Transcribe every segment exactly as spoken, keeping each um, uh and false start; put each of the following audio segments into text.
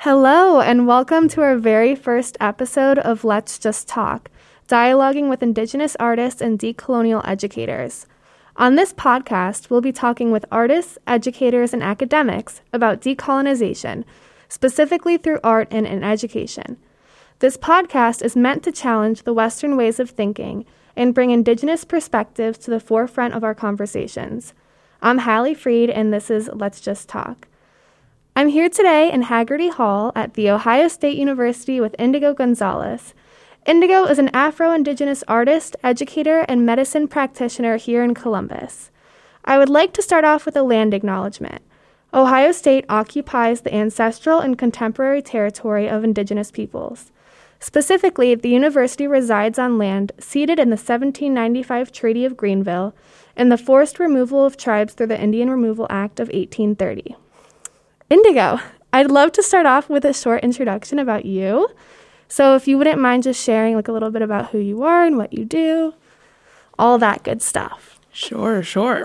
Hello, and welcome to our very first episode of Let's Just Talk, dialoguing with Indigenous artists and decolonial educators. On this podcast, we'll be talking with artists, educators, and academics about decolonization, specifically through art and in education. This podcast is meant to challenge the Western ways of thinking and bring Indigenous perspectives to the forefront of our conversations. I'm Hallie Freed, and this is Let's Just Talk. I'm here today in Haggerty Hall at The Ohio State University with Indigo Gonzalez. Indigo is an Afro-Indigenous artist, educator, and medicine practitioner here in Columbus. I would like to start off with a land acknowledgement. Ohio State occupies the ancestral and contemporary territory of Indigenous peoples. Specifically, the university resides on land ceded in the seventeen ninety-five Treaty of Greenville and the forced removal of tribes through the Indian Removal Act of eighteen thirty. Indigo, I'd love to start off with a short introduction about you. So if you wouldn't mind just sharing like a little bit about who you are and what you do, all that good stuff. Sure, sure.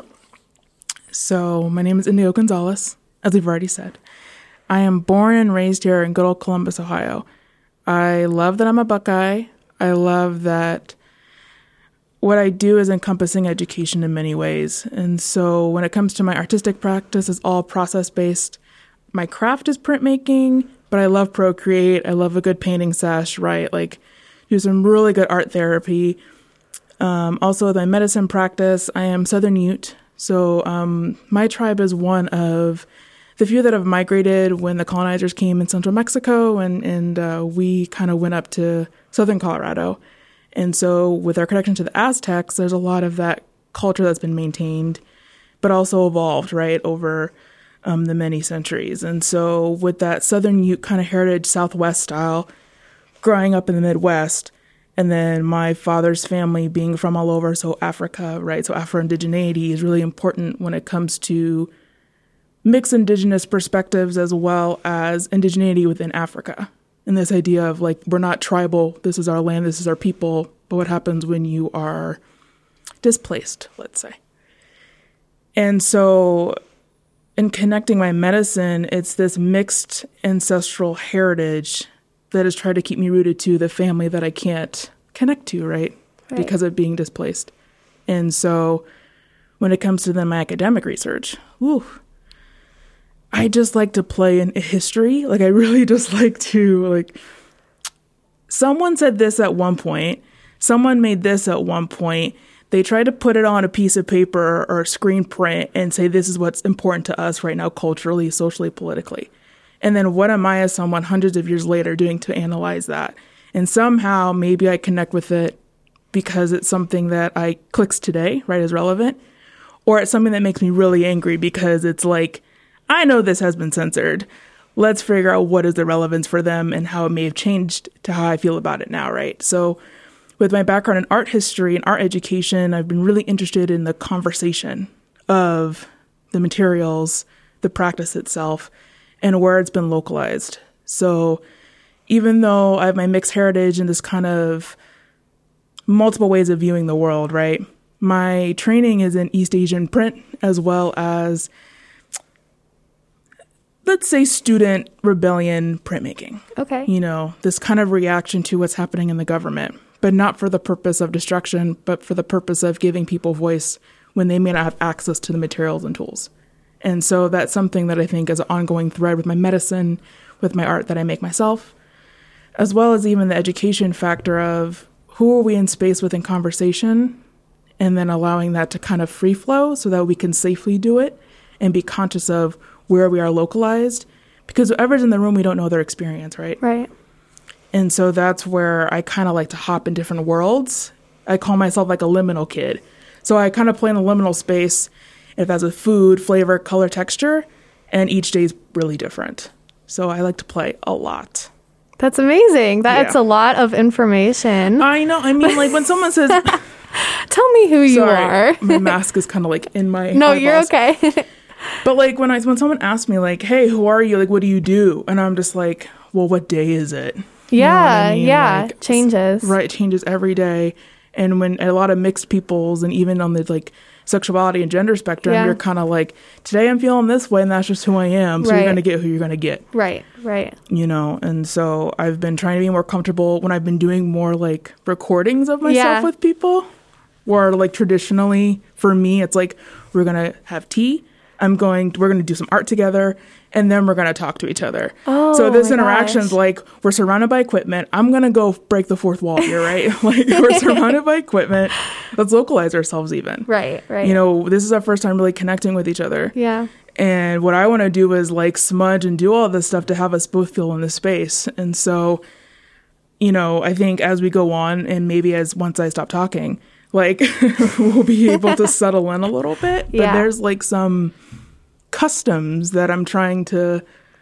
So my name is Indigo Gonzalez, as we've already said. I am born and raised here in good old Columbus, Ohio. I love that I'm a Buckeye. I love that what I do is encompassing education in many ways. And so when it comes to my artistic practice, it's all process-based. My craft is printmaking, but I love Procreate. I love a good painting sesh, right? Like, do some really good art therapy. Um, also, my medicine practice, I am Southern Ute. So um, my tribe is one of the few that have migrated when the colonizers came in central Mexico, and, and uh, we kind of went up to southern Colorado. And so with our connection to the Aztecs, there's a lot of that culture that's been maintained, but also evolved, right, over Um, the many centuries. And so with that Southern Ute kind of heritage, Southwest style, growing up in the Midwest, and then my father's family being from all over, so Africa, right? So Afro-Indigeneity is really important when it comes to mixed Indigenous perspectives as well as indigeneity within Africa. And this idea of like, we're not tribal, this is our land, this is our people, but what happens when you are displaced, let's say. And so in connecting my medicine, it's this mixed ancestral heritage that has tried to keep me rooted to the family that I can't connect to, right? right? Because of being displaced. And so when it comes to then my academic research, whew, I just like to play in history. Like I really just like to, like, someone said this at one point, someone made this at one point, they try to put it on a piece of paper or a screen print and say, this is what's important to us right now, culturally, socially, politically. And then what am I as someone hundreds of years later doing to analyze that? And somehow maybe I connect with it because it's something that I clicks today, right, is relevant. Or it's something that makes me really angry because it's like, I know this has been censored. Let's figure out what is the relevance for them and how it may have changed to how I feel about it now, right? So with my background in art history and art education, I've been really interested in the conversation of the materials, the practice itself, and where it's been localized. So even though I have my mixed heritage and this kind of multiple ways of viewing the world, right? My training is in East Asian print as well as, let's say, student rebellion printmaking. Okay. You know, this kind of reaction to what's happening in the government, but not for the purpose of destruction, but for the purpose of giving people voice when they may not have access to the materials and tools. And so that's something that I think is an ongoing thread with my medicine, with my art that I make myself, as well as even the education factor of who are we in space with in conversation, and then allowing that to kind of free flow so that we can safely do it and be conscious of where we are localized, because whoever's in the room, we don't know their experience, right? Right. And so that's where I kind of like to hop in different worlds. I call myself like a liminal kid. So I kind of play in a liminal space. If that's a food, flavor, color, texture, and each day is really different. So I like to play a lot. That's amazing. That's yeah. a lot of information. I know. I mean, like when someone says, tell me who you sorry, are. My mask is kind of like in my No, eyeballs. you're okay. But like when I when someone asks me like, hey, who are you? Like, what do you do? And I'm just like, well, what day is it? You yeah, I mean? yeah. Like, changes. Right, changes every day. And when a lot of mixed peoples and even on the like sexuality and gender spectrum, Yeah. you're kind of like, today I'm feeling this way and that's just who I am. So Right. you're going to get who you're going to get. Right, right. You know, and so I've been trying to be more comfortable when I've been doing more like recordings of myself Yeah. with people, where like traditionally for me, it's like, we're going to have tea. I'm going, we're going to do some art together, and then we're going to talk to each other. Oh, so this my interaction's gosh. like, we're surrounded by equipment. I'm going to go break the fourth wall here, right? Like, we're surrounded by equipment. Let's localize ourselves even. Right, right. You know, this is our first time really connecting with each other. Yeah. And what I want to do is like smudge and do all this stuff to have us both feel in the space. And so, you know, I think as we go on, and maybe as once I stop talking, like we'll be able to settle in a little bit. But Yeah. there's like some customs that I'm trying to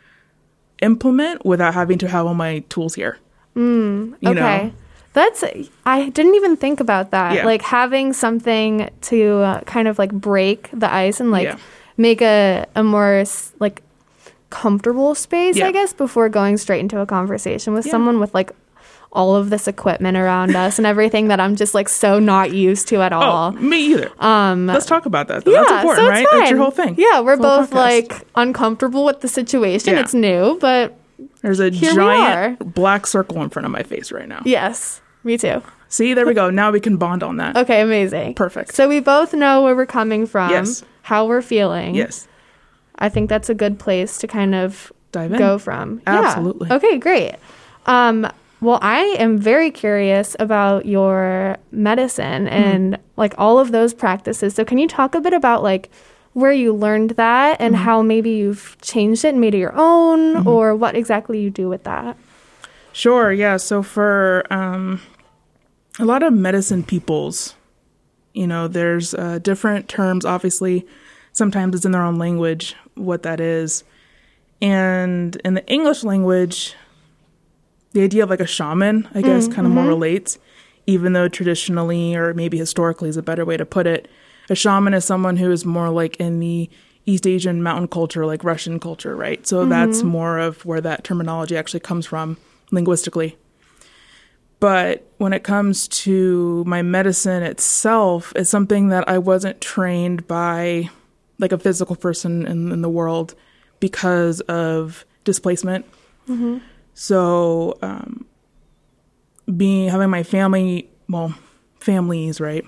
implement without having to have all my tools here. Mm, You okay. know? That's, I didn't even think about that. Yeah. Like having something to uh, kind of like break the ice and like Yeah. make a, a more s- like comfortable space, Yeah. I guess, before going straight into a conversation with Yeah. someone with like all of this equipment around us and everything that I'm just like so not used to at Oh, all. me either. Um, Let's talk about that. Though. yeah, That's important, so it's right? That's your fine. whole thing. Yeah, we're It's the whole both podcast. like uncomfortable with the situation. Yeah. It's new, but There's a here we giant black circle in front of my face right now. yes, me too. See, there we go. Now we can bond on that. Okay, amazing. Perfect. So we both know where we're coming from, Yes. how we're feeling. Yes. I think that's a good place to kind of Dive in. go from. Yeah. Absolutely. Okay, great. Um, well, I am very curious about your medicine and like all of those practices. So can you talk a bit about like where you learned that and how maybe you've changed it and made it your own or what exactly you do with that? Sure. Yeah. So for um, a lot of medicine peoples, you know, there's uh, different terms. Obviously, sometimes it's in their own language what that is. And in the English language, the idea of like a shaman, I guess, kind of more relates, even though traditionally or maybe historically is a better way to put it. A shaman is someone who is more like in the East Asian mountain culture, like Russian culture, right? So that's more of where that terminology actually comes from linguistically. But when it comes to my medicine itself, it's something that I wasn't trained by like a physical person in, in the world because of displacement. Mm-hmm. So um, being having my family, well, families, right,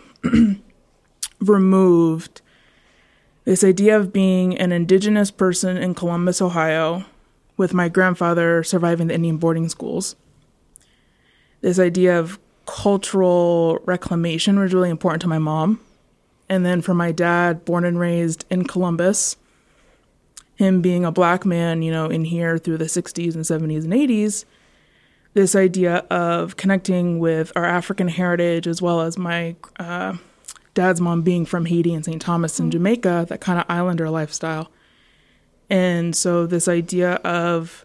removed, this idea of being an indigenous person in Columbus, Ohio, with my grandfather surviving the Indian boarding schools. This idea of cultural reclamation was really important to my mom. And then for my dad, born and raised in Columbus, him being a black man, you know, in here through the sixties and seventies and eighties, this idea of connecting with our African heritage, as well as my uh, dad's mom being from Haiti and Saint Thomas in Jamaica, that kind of islander lifestyle. And so this idea of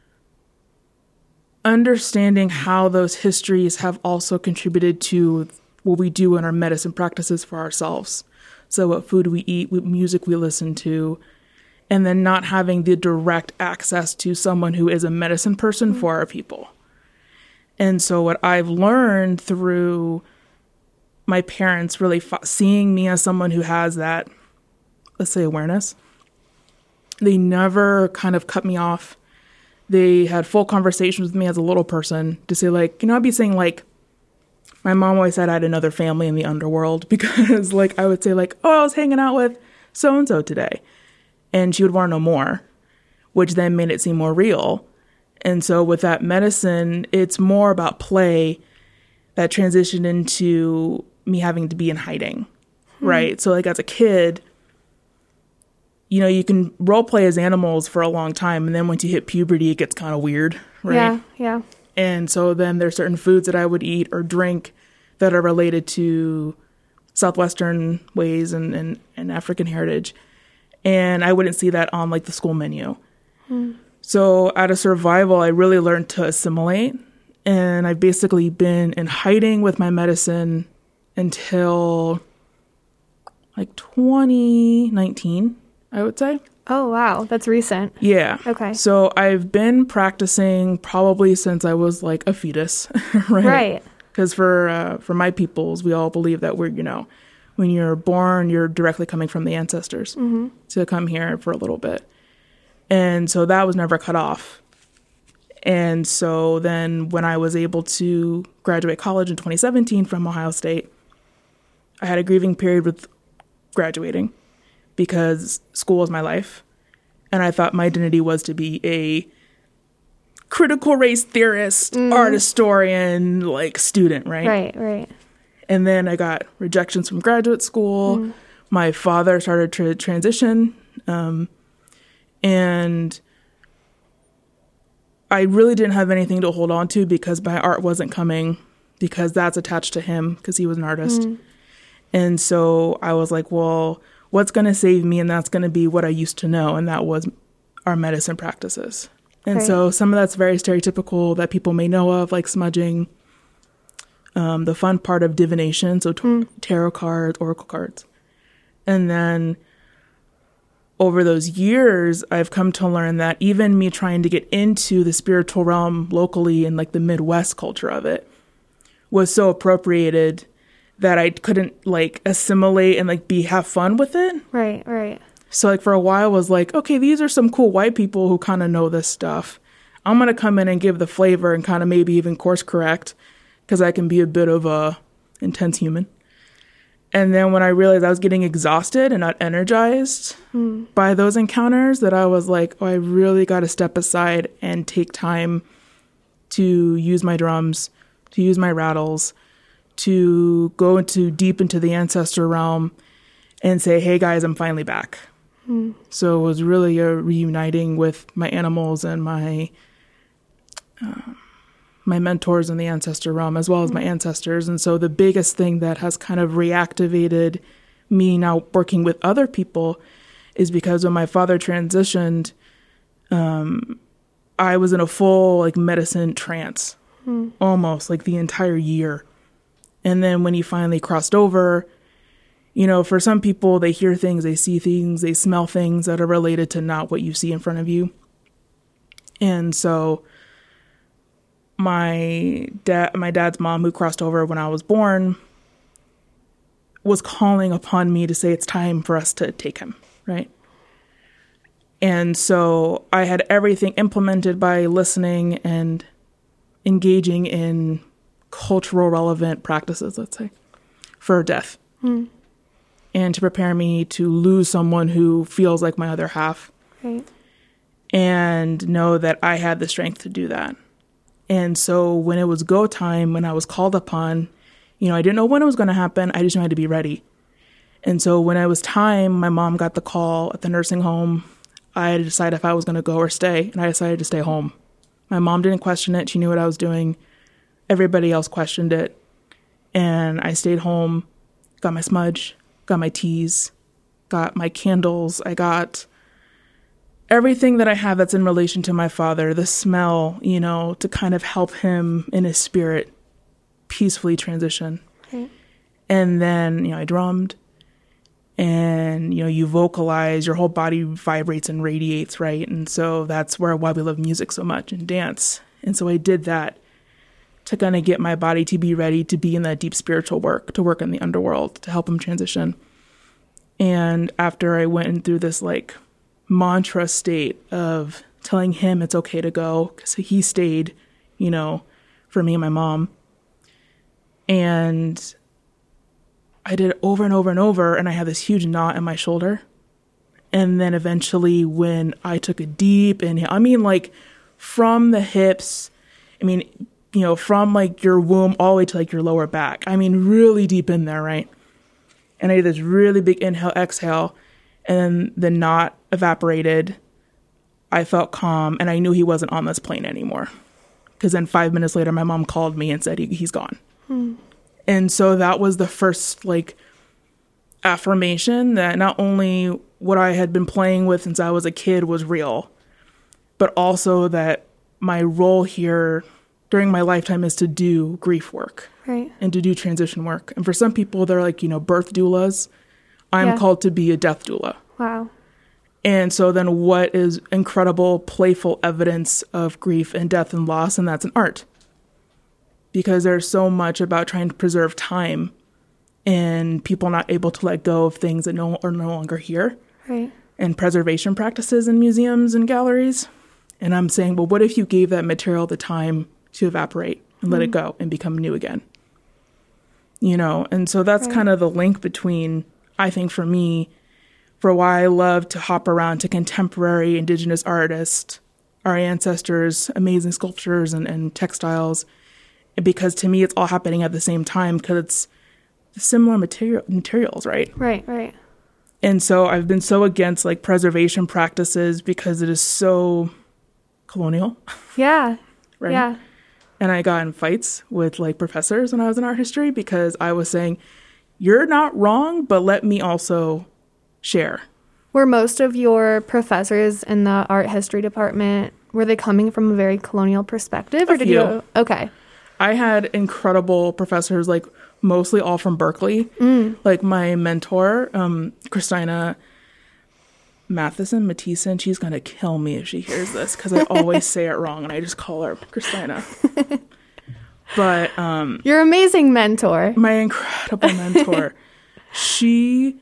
understanding how those histories have also contributed to what we do in our medicine practices for ourselves. So what food we eat, what music we listen to, and then not having the direct access to someone who is a medicine person mm-hmm. for our people. And so what I've learned through my parents really fo- seeing me as someone who has that, let's say, awareness, they never kind of cut me off. They had full conversations with me as a little person to say, like, you know, I'd be saying, like, my mom always said I had another family in the underworld because, like, I would say, like, oh, I was hanging out with so-and-so today. And she would want to know more, which then made it seem more real. And so with that medicine, it's more about play that transitioned into me having to be in hiding, hmm. right? So like as a kid, you know, you can role play as animals for a long time. And then once you hit puberty, it gets kind of weird, right? Yeah, yeah. And so then there's certain foods that I would eat or drink that are related to Southwestern ways and, and, and African heritage. And I wouldn't see that on like the school menu. Hmm. So out of survival, I really learned to assimilate. And I've basically been in hiding with my medicine until like twenty nineteen, I would say. Oh, wow. That's recent. Yeah. Okay. So I've been practicing probably since I was like a fetus, right? Right. Because for uh, for my peoples, we all believe that we're, you know, when you're born, you're directly coming from the ancestors mm-hmm. to come here for a little bit. And so that was never cut off. And so then when I was able to graduate college in twenty seventeen from Ohio State, I had a grieving period with graduating because school was my life. And I thought my identity was to be a critical race theorist, mm. art historian, like student, right? Right, right. And then I got rejections from graduate school. Mm. My father started to transition. Um, and I really didn't have anything to hold on to because my art wasn't coming, because that's attached to him because he was an artist. Mm. And so I was like, well, what's going to save me? And that's going to be what I used to know. And that was our medicine practices. And right. so some of that's very stereotypical that people may know of, like smudging, um, the fun part of divination, so t- mm. tarot cards, oracle cards. And then over those years, I've come to learn that even me trying to get into the spiritual realm locally in like the Midwest culture of it was so appropriated that I couldn't like assimilate and like be have fun with it. Right, right. So like for a while I was like, okay, these are some cool white people who kind of know this stuff. I'm going to come in and give the flavor and kind of maybe even course correct because I can be a bit of a intense human. And then when I realized I was getting exhausted and not energized mm. by those encounters, that I was like, oh, I really got to step aside and take time to use my drums, to use my rattles, to go into deep into the ancestor realm and say, hey guys, I'm finally back. Mm. So it was really a reuniting with my animals and my uh, my mentors in the ancestor realm, as well as mm. my ancestors. And so the biggest thing that has kind of reactivated me now working with other people is because when my father transitioned, um, I was in a full like medicine trance, mm. almost like the entire year. And then when he finally crossed over, you know, for some people, they hear things, they see things, they smell things that are related to not what you see in front of you. And so my dad, my dad's mom, who crossed over when I was born, was calling upon me to say it's time for us to take him, right? And so I had everything implemented by listening and engaging in cultural relevant practices, let's say, for death. Mm. And to prepare me to lose someone who feels like my other half. Right. And know that I had the strength to do that. And so when it was go time, when I was called upon, you know, I didn't know when it was going to happen. I just knew I had to be ready. And so when it was time, my mom got the call at the nursing home. I had to decide if I was going to go or stay. And I decided to stay home. My mom didn't question it. She knew what I was doing. Everybody else questioned it. And I stayed home, got my smudge, got my teas, got my candles. I got everything that I have that's in relation to my father, the smell, you know, to kind of help him in his spirit peacefully transition. Okay. And then, you know, I drummed and, you know, you vocalize, your whole body vibrates and radiates, right? And so that's where why we love music so much and dance. And so I did that to kind of get my body to be ready to be in that deep spiritual work, to work in the underworld, to help him transition. And after I went through this like mantra state of telling him it's okay to go, because he stayed, you know, for me and my mom. And I did it over and over and over, and I had this huge knot in my shoulder. And then eventually when I took a deep inhale, I mean like from the hips, I mean, you know, from like your womb all the way to like your lower back. I mean, really deep in there, right? And I did this really big inhale, exhale, and then the knot evaporated. I felt calm, and I knew he wasn't on this plane anymore. Because then five minutes later, my mom called me and said he, he's gone. Hmm. And so that was the first like affirmation that not only what I had been playing with since I was a kid was real, but also that my role here during my lifetime is to do grief work, right, and to do transition work. And for some people, they're like, you know, birth doulas. I'm yeah. called to be a death doula. Wow. And so then what is incredible, playful evidence of grief and death and loss, and that's an art. Because there's so much about trying to preserve time and people not able to let go of things that no, are no longer here. Right. And preservation practices in museums and galleries. And I'm saying, well, what if you gave that material the time to evaporate and let mm. it go and become new again? You know, and so that's right. kind of the link between, I think for me, for why I love to hop around to contemporary indigenous artists, our ancestors, amazing sculptures and, and textiles, because to me it's all happening at the same time because it's similar material materials, right? Right, right. And so I've been so against like preservation practices because it is so colonial. Yeah. Right. Yeah. And I got in fights with like professors when I was in art history because I was saying, you're not wrong, but let me also share. Were most of your professors in the art history department, were they coming from a very colonial perspective? Or a did few. you? Okay. I had incredible professors, like mostly all from Berkeley. Mm. Like my mentor, um, Christina Matheson, Matheson, she's going to kill me if she hears this because I always say it wrong and I just call her Christina. But um, your amazing mentor. My incredible mentor. She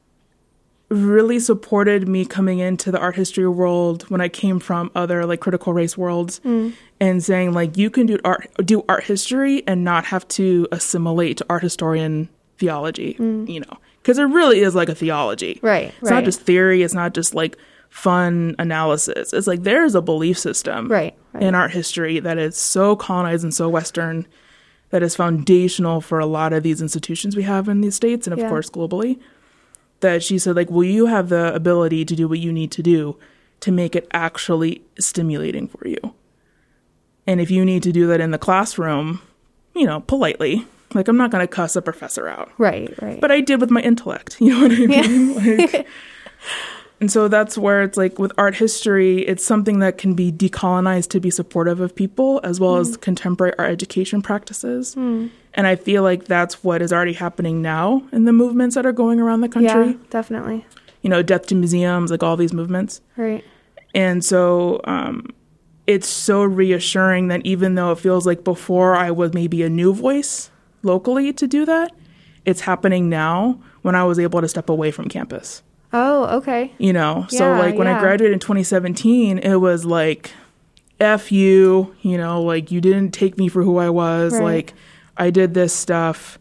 really supported me coming into the art history world when I came from other like critical race worlds mm. and saying like you can do art do art history and not have to assimilate to art historian theology, mm. you know, because it really is like a theology. Right. It's right. not just theory. It's not just like fun analysis. It's like there is a belief system right, right. in art history that is so colonized and so Western that is foundational for a lot of these institutions we have in these states and of yeah. course globally. That she said, like, well, you have the ability to do what you need to do to make it actually stimulating for you. And if you need to do that in the classroom, you know, politely, like, I'm not going to cuss a professor out. Right, right. But I did with my intellect. You know what I mean? Yeah. Like, and so that's where it's like with art history, it's something that can be decolonized to be supportive of people as well mm. as contemporary art education practices. Mm. And I feel like that's what is already happening now in the movements that are going around the country. Yeah, definitely. You know, Death to Museums, like all these movements. Right. And so um, it's so reassuring that even though it feels like before I was maybe a new voice locally to do that, it's happening now when I was able to step away from campus. Oh, okay. You know, yeah, so like when yeah. I graduated in twenty seventeen, it was like, F you, you know, like you didn't take me for who I was. Right. Like I did this stuff.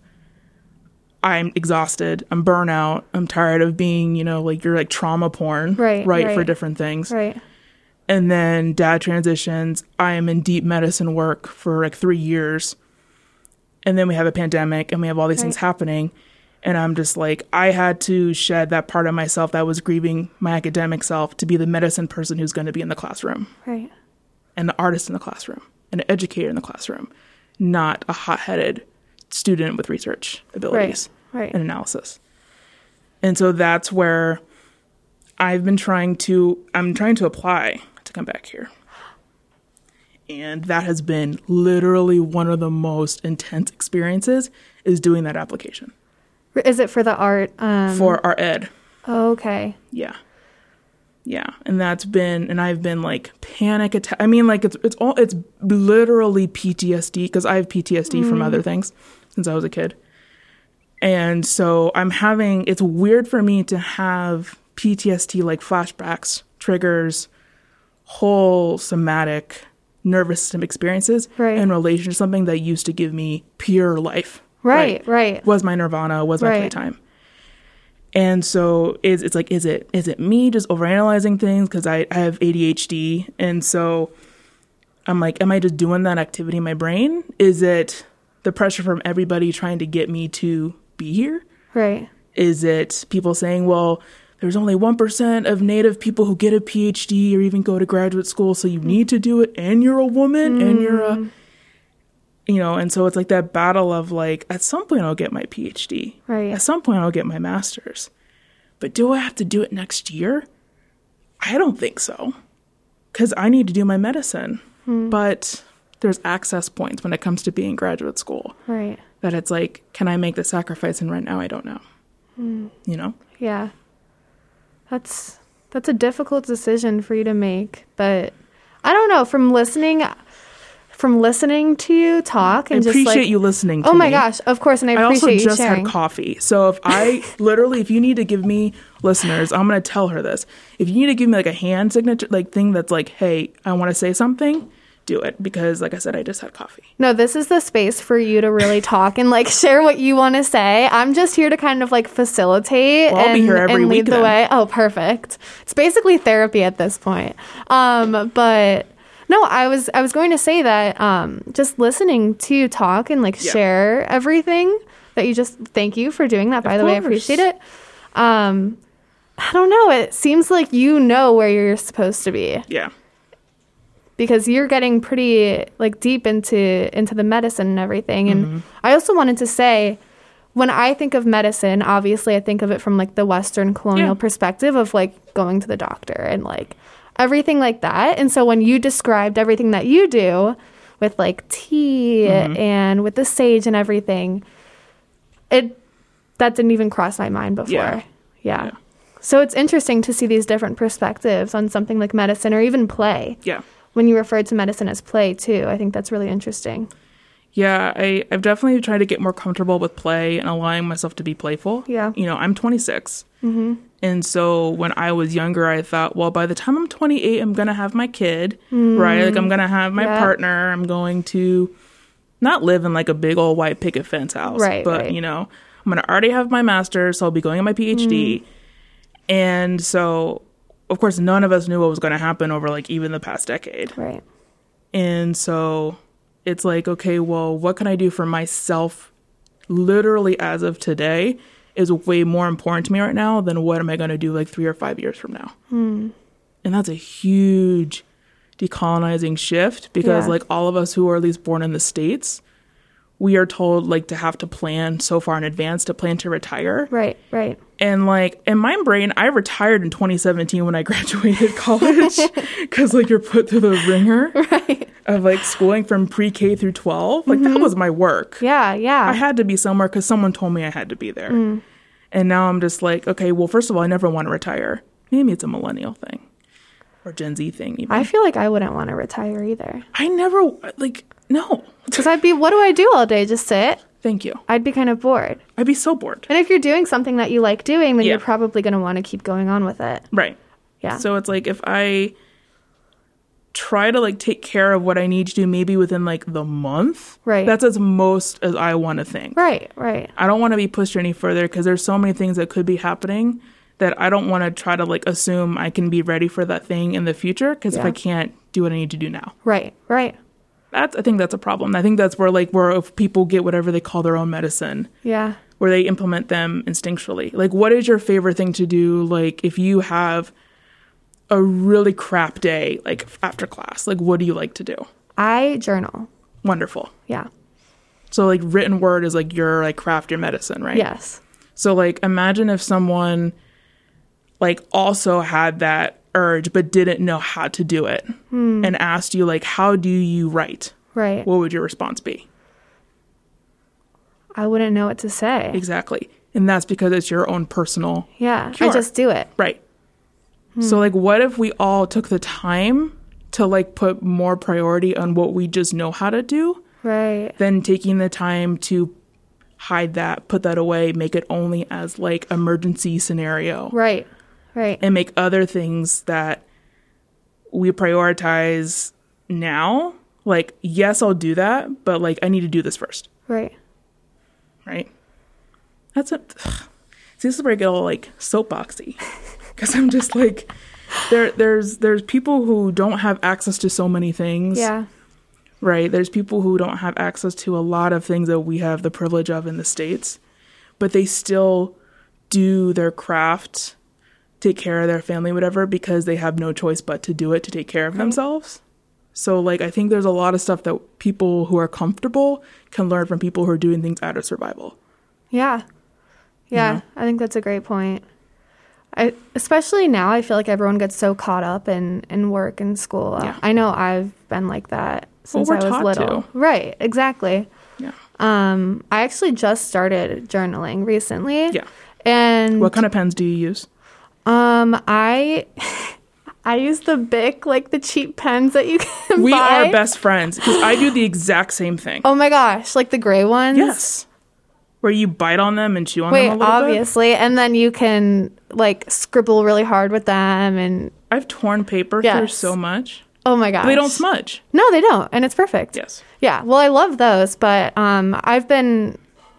I'm exhausted. I'm burnout. I'm tired of being, you know, like you're like trauma porn, right, right, right. for different things. Right. And then dad transitions. I am in deep medicine work for like three years. And then we have a pandemic and we have all these right. things happening. And I'm just like, I had to shed that part of myself that was grieving my academic self to be the medicine person who's going to be in the classroom. Right. And the artist in the classroom. And the educator in the classroom. Not a hot-headed student with research abilities right. Right. and analysis. And so that's where I've been trying to, I'm trying to apply to come back here. And that has been literally one of the most intense experiences is doing that application. Is it for the art? Um... For art ed. Oh, okay. Yeah. Yeah. And that's been, and I've been like panic attack. I mean, like it's, it's all, it's literally P T S D because I have P T S D mm. from other things since I was a kid. And so I'm having, it's weird for me to have P T S D like flashbacks, triggers, whole somatic nervous system experiences right. in relation to something that used to give me pure life. Right, right. right. Was my nirvana, was my right. playtime. And so is it's like, is it is it me just overanalyzing things because I, I have A D H D? And so I'm like, am I just doing that activity in my brain? Is it the pressure from everybody trying to get me to be here? Right. Is it people saying, well, there's only one percent of Native people who get a P H D or even go to graduate school, so you need to do it, and you're a woman, mm. and you're a... You know, and so it's like that battle of like, at some point I'll get my P H D. Right. At some point I'll get my master's. But do I have to do it next year? I don't think so. Because I need to do my medicine. Hmm. But there's access points when it comes to being graduate school. Right. That it's like, can I make the sacrifice? And right now I don't know. Hmm. You know? Yeah. That's that's a difficult decision for you to make. But I don't know, from listening... from listening to you talk and I just appreciate like, you listening to oh my me. gosh, of course, and I I also appreciate you just sharing. had coffee. So if I literally, if you need to give me listeners, I'm going to tell her this. If you need to give me like a hand signature, like thing that's like, hey, I want to say something, do it. Because like I said, I just had coffee. No, this is the space for you to really talk and like share what you want to say. I'm just here to kind of like facilitate Well, I'll and, be here every and lead week the then. way. Oh, perfect. It's basically therapy at this point. Um, but no, I was I was going to say that um, just listening to you talk and like Yeah. share everything that you just thank you for doing that. By Of the way, I course. appreciate it. Um, I don't know. It seems like you know where you're supposed to be. Yeah. Because you're getting pretty like deep into into the medicine and everything. And Mm-hmm. I also wanted to say, when I think of medicine, obviously I think of it from like the Western colonial Yeah. perspective of like going to the doctor and like everything like that. And so when you described everything that you do with like tea Mm-hmm. and with the sage and everything, it that didn't even cross my mind before. Yeah. Yeah. Yeah. So it's interesting to see these different perspectives on something like medicine or even play. Yeah. When you referred to medicine as play too, I think that's really interesting. Yeah, I, I've definitely tried to get more comfortable with play and allowing myself to be playful. Yeah. You know, I'm twenty-six. Mm-hmm. And so when I was younger, I thought, well, by the time I'm twenty-eight, I'm going to have my kid, right? Like, I'm going to have my Yeah. partner. I'm going to not live in like a big old white picket fence house. Right, But, right. you know, I'm going to already have my master's, so I'll be going on my PhD. And so, of course, none of us knew what was going to happen over like even the past decade. Right. And so it's like, okay, well, what can I do for myself literally as of today is way more important to me right now than what am I going to do like three or five years from now. Hmm. And that's a huge decolonizing shift because Yeah. like all of us who are at least born in the States, we are told like to have to plan so far in advance to plan to retire. Right. Right. And like in my brain, I retired in twenty seventeen when I graduated college because like you're put through the ringer Right. of like schooling from pre-K through twelve. Like that was my work. Yeah. Yeah. I had to be somewhere because someone told me I had to be there. And now I'm just like, okay, well, first of all, I never want to retire. Maybe it's a millennial thing or Gen Z thing. Even. I feel like I wouldn't want to retire either. I never like, no. Because I'd be, what do I do all day? Just sit? Thank you. I'd be kind of bored. I'd be so bored. And if you're doing something that you like doing, then Yeah. you're probably going to want to keep going on with it. Right. Yeah. So it's like if I try to like take care of what I need to do maybe within like the month, Right. that's as most as I want to think. Right. Right. I don't want to be pushed any further because there's so many things that could be happening that I don't want to try to like assume I can be ready for that thing in the future because if Yeah. I can't do what I need to do now. Right. Right. That's I think that's a problem. I think that's where like where if people get whatever they call their own medicine, Yeah. where they implement them instinctually. Like what is your favorite thing to do like if you have a really crap day like after class? Like what do you like to do? I journal. Wonderful. Yeah. So like written word is like your like craft your medicine, right? Yes. So like imagine if someone like also had that urge but didn't know how to do it and asked you like how do you write? Right. What would your response be? I wouldn't know what to say. Exactly. And that's because it's your own personal Yeah. Sure. I just do it. right. So like what if we all took the time to like put more priority on what we just know how to do Right. than taking the time to hide that, put that away, make it only as like emergency scenario. Right. Right. And make other things that we prioritize now. Like, yes, I'll do that, but like, I need to do this first, Right. right? That's it. See, this is where I get all like soapboxy because I'm just like, there, there's, there's people who don't have access to so many things, Yeah. right? There's people who don't have access to a lot of things that we have the privilege of in the States, but they still do their craft, take care of their family, whatever, because they have no choice but to do it to take care of Right. themselves. So like I think there's a lot of stuff that people who are comfortable can learn from people who are doing things out of survival. Yeah. Yeah. know? I think that's a great point. I, especially now, I feel like everyone gets so caught up in, in work and school. Yeah. I know I've been like that since we're I was taught little. to. Right. Exactly. Yeah. Um, I actually just started journaling recently. Yeah. And What kind of pens do you use? um, I I use the Bic, like the cheap pens that you can We buy. are best friends because I do the exact same thing. Oh my gosh, like the gray ones? Yes. Where you bite on them and chew on Wait, them a little obviously. And then you can like scribble really hard with them. And bit. I've torn paper Yes. through so much. oh my gosh. But they don't smudge. No, they don't. And it's perfect. Yes. Yeah. Well, I love those. But um, I've been,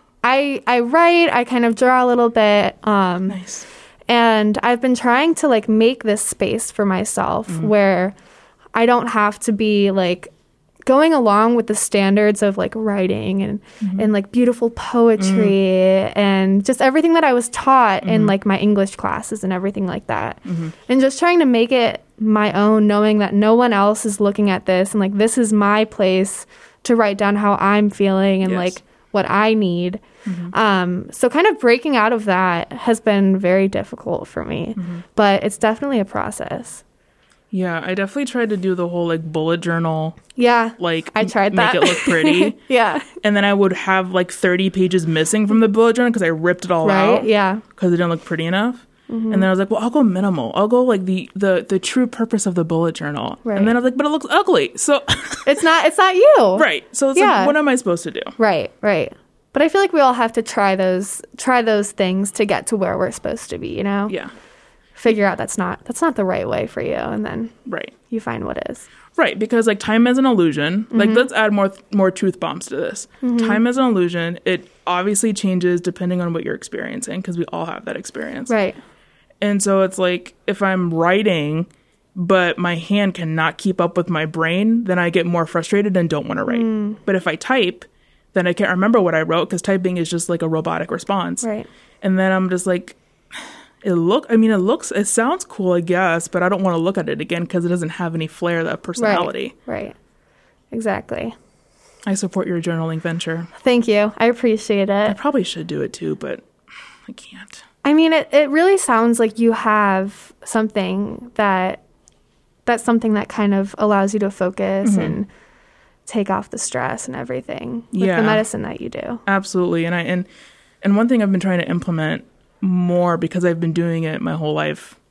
I, I write, I kind of draw a little bit. Um, Nice. And I've been trying to like make this space for myself Mm-hmm. where I don't have to be like going along with the standards of like writing and Mm-hmm. and like beautiful poetry and just everything that I was taught Mm-hmm. in like my English classes and everything like that. And just trying to make it my own, knowing that no one else is looking at this and like this is my place to write down how I'm feeling and Yes. like what I need. Um, so kind of breaking out of that has been very difficult for me, but it's definitely a process. Yeah, I definitely tried to do the whole like bullet journal, Yeah. like I tried make that. it look pretty. Yeah. And then I would have like thirty pages missing from the bullet journal because I ripped it all Right. out Yeah. because it didn't look pretty enough. And then I was like, well, I'll go minimal. I'll go like the the the true purpose of the bullet journal. Right. And then I was like, but it looks ugly. So It's not, it's not you. right. So it's Yeah. like, what am I supposed to do? Right. Right. But I feel like we all have to try those, try those things to get to where we're supposed to be, you know? Yeah. Figure out that's not, that's not the right way for you. And then Right. you find what is. Right, because like time is an illusion. Mm-hmm. Like let's add more more truth bombs to this. Time is an illusion. It obviously changes depending on what you're experiencing because we all have that experience. Right. And so it's like if I'm writing but my hand cannot keep up with my brain, then I get more frustrated and don't want to write. Mm. But if I type, then I can't remember what I wrote because typing is just like a robotic response. Right. And then I'm just like, it look. I mean, it looks. It sounds cool, I guess, but I don't want to look at it again because it doesn't have any flair, that personality. Right. Right. Exactly. I support your journaling venture. Thank you. I appreciate I it. probably should do it too, but I can't. I mean, it, it really sounds like you have something that that's something that kind of allows you to focus Mm-hmm. and take off the stress and everything with Yeah. the medicine that you do. Absolutely. And I and and one thing I've been trying to implement more because I've been doing it my whole life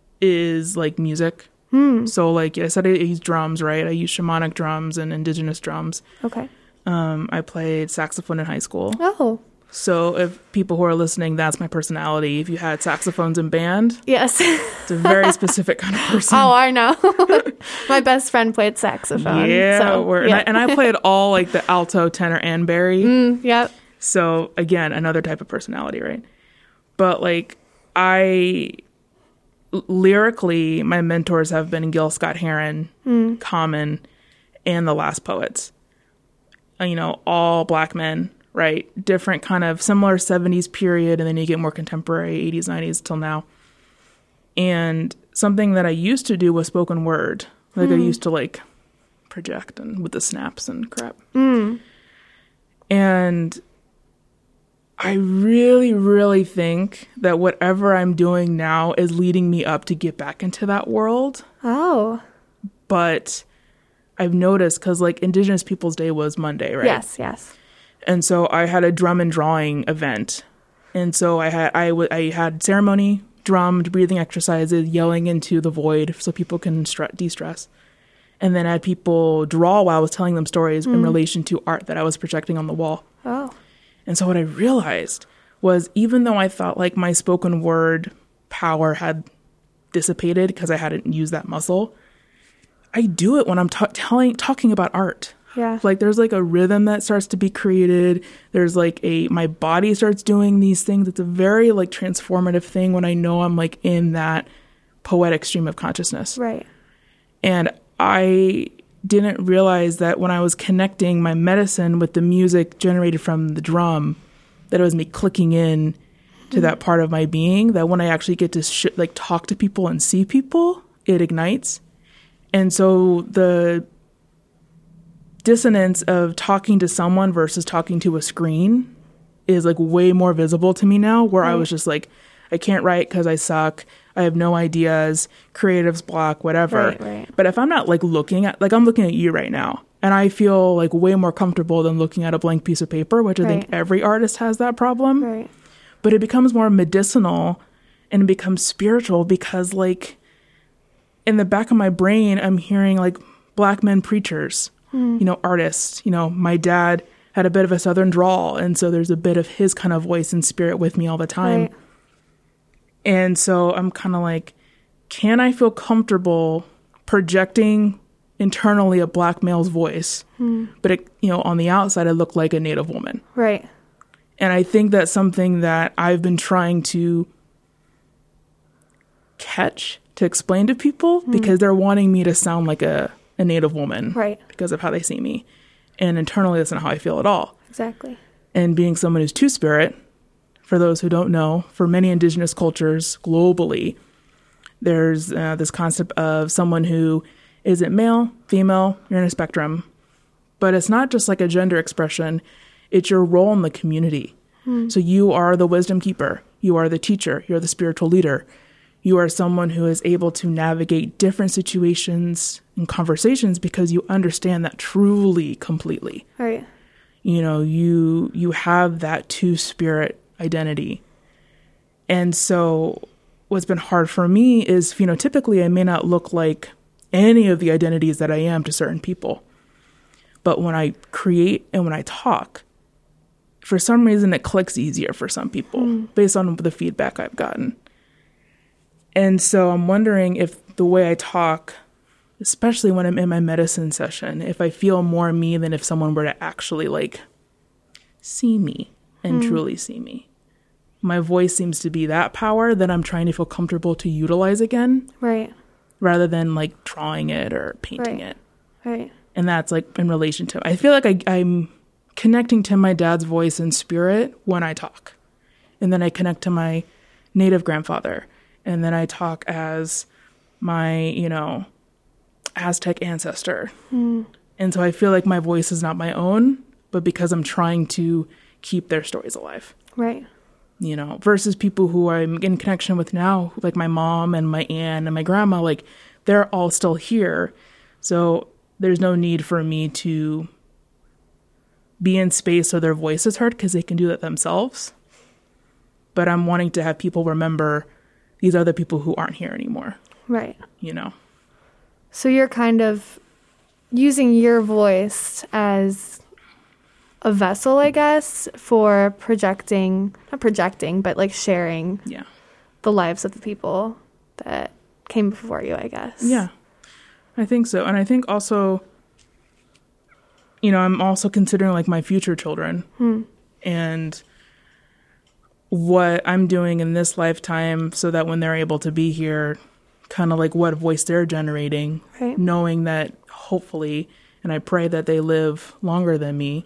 is like music. Hmm. So like I said, I use drums, right? I use shamanic drums and indigenous drums. Okay. Um, I played saxophone in high school. Oh, So if people who are listening, that's my personality. If you had saxophones in band, yes. it's a very specific kind of person. Oh, I know. My best friend played saxophone. yeah, So, we're, yeah. And, I, and I played all like the alto, tenor, and barry. Mm, yep. So again, another type of personality, right? But like I l- lyrically, my mentors have been Gil Scott Heron, Mm. Common, and The Last Poets. Uh, You know, all black men, right? Different kind of similar seventies period, and then you get more contemporary eighties, nineties till now. And something that I used to do was spoken word. Like I used to like project and with the snaps and crap. Mm. And I really, really think that whatever I'm doing now is leading me up to get back into that world. Oh, But I've noticed because like Indigenous Peoples Day was Monday, right? yes, yes. And so I had a drum and drawing event. And so I had I, w- I had ceremony, drummed, breathing exercises, yelling into the void so people can stre- de-stress. And then I had people draw while I was telling them stories in relation to art that I was projecting on the wall. Oh, And so what I realized was even though I thought like my spoken word power had dissipated because I hadn't used that muscle, I do it when I'm ta- telling talking about art. yeah. Like there's like a rhythm that starts to be created. There's like a my body starts doing these things. It's a very like transformative thing when I know I'm like in that poetic stream of consciousness. Right. And I didn't realize that when I was connecting my medicine with the music generated from the drum, that it was me clicking in to that part of my being, that when I actually get to sh- like talk to people and see people, it ignites. And so the dissonance of talking to someone versus talking to a screen is like way more visible to me now, where I was just like, I can't write because I suck. I have no ideas, creative's block, whatever. Right, right. But if I'm not like looking at, like I'm looking at you right now, and I feel like way more comfortable than looking at a blank piece of paper, which I think Right. every artist has that problem. Right. But it becomes more medicinal and it becomes spiritual because like, in the back of my brain, I'm hearing like Black men preachers, mm. you know, artists. You know, my dad had a bit of a Southern drawl, and so there's a bit of his kind of voice and spirit with me all the time. Right. And so I'm kind of like, can I feel comfortable projecting internally a Black male's voice, mm. but it, you know, on the outside, I look like a Native woman. Right. And I think that's something that I've been trying to catch, to explain to people, mm. because they're wanting me to sound like a, a Native woman. Right. Because of how they see me. And internally, that's not how I feel at all. Exactly. And being someone who's two-spirit, for those who don't know, for many indigenous cultures globally, there's uh, this concept of someone who isn't male, female, you're in a spectrum. But it's not just like a gender expression. It's your role in the community. Hmm. So you are the wisdom keeper. You are the teacher. You're the spiritual leader. You are someone who is able to navigate different situations and conversations because you understand that truly, completely. Right. You know, you you have that two-spirit identity. And so what's been hard for me is, you know, typically I may not look like any of the identities that I am to certain people. But when I create and when I talk, for some reason it clicks easier for some people mm. based on the feedback I've gotten. And so I'm wondering if the way I talk, especially when I'm in my medicine session, if I feel more me than if someone were to actually like see me and mm. truly see me. My voice seems to be that power that I'm trying to feel comfortable to utilize again. Right. Rather than like drawing it or painting right. it. Right. And that's like in relation to, I feel like I, I'm connecting to my dad's voice and spirit when I talk. And then I connect to my Native grandfather. And then I talk as my, you know, Aztec ancestor. Mm. And so I feel like my voice is not my own, but because I'm trying to keep their stories alive. Right. You know, versus people who I'm in connection with now, like my mom and my aunt and my grandma, like they're all still here. So there's no need for me to be in space so their voice is heard because they can do that themselves. But I'm wanting to have people remember these are the people who aren't here anymore. Right. You know? So you're kind of using your voice as a vessel, I guess, for projecting, not projecting, but like sharing yeah. the lives of the people that came before you, I guess. Yeah, I think so. And I think also, you know, I'm also considering like my future children hmm. and what I'm doing in this lifetime so that when they're able to be here, kind of like what voice they're generating, right. knowing that hopefully, and I pray that they live longer than me,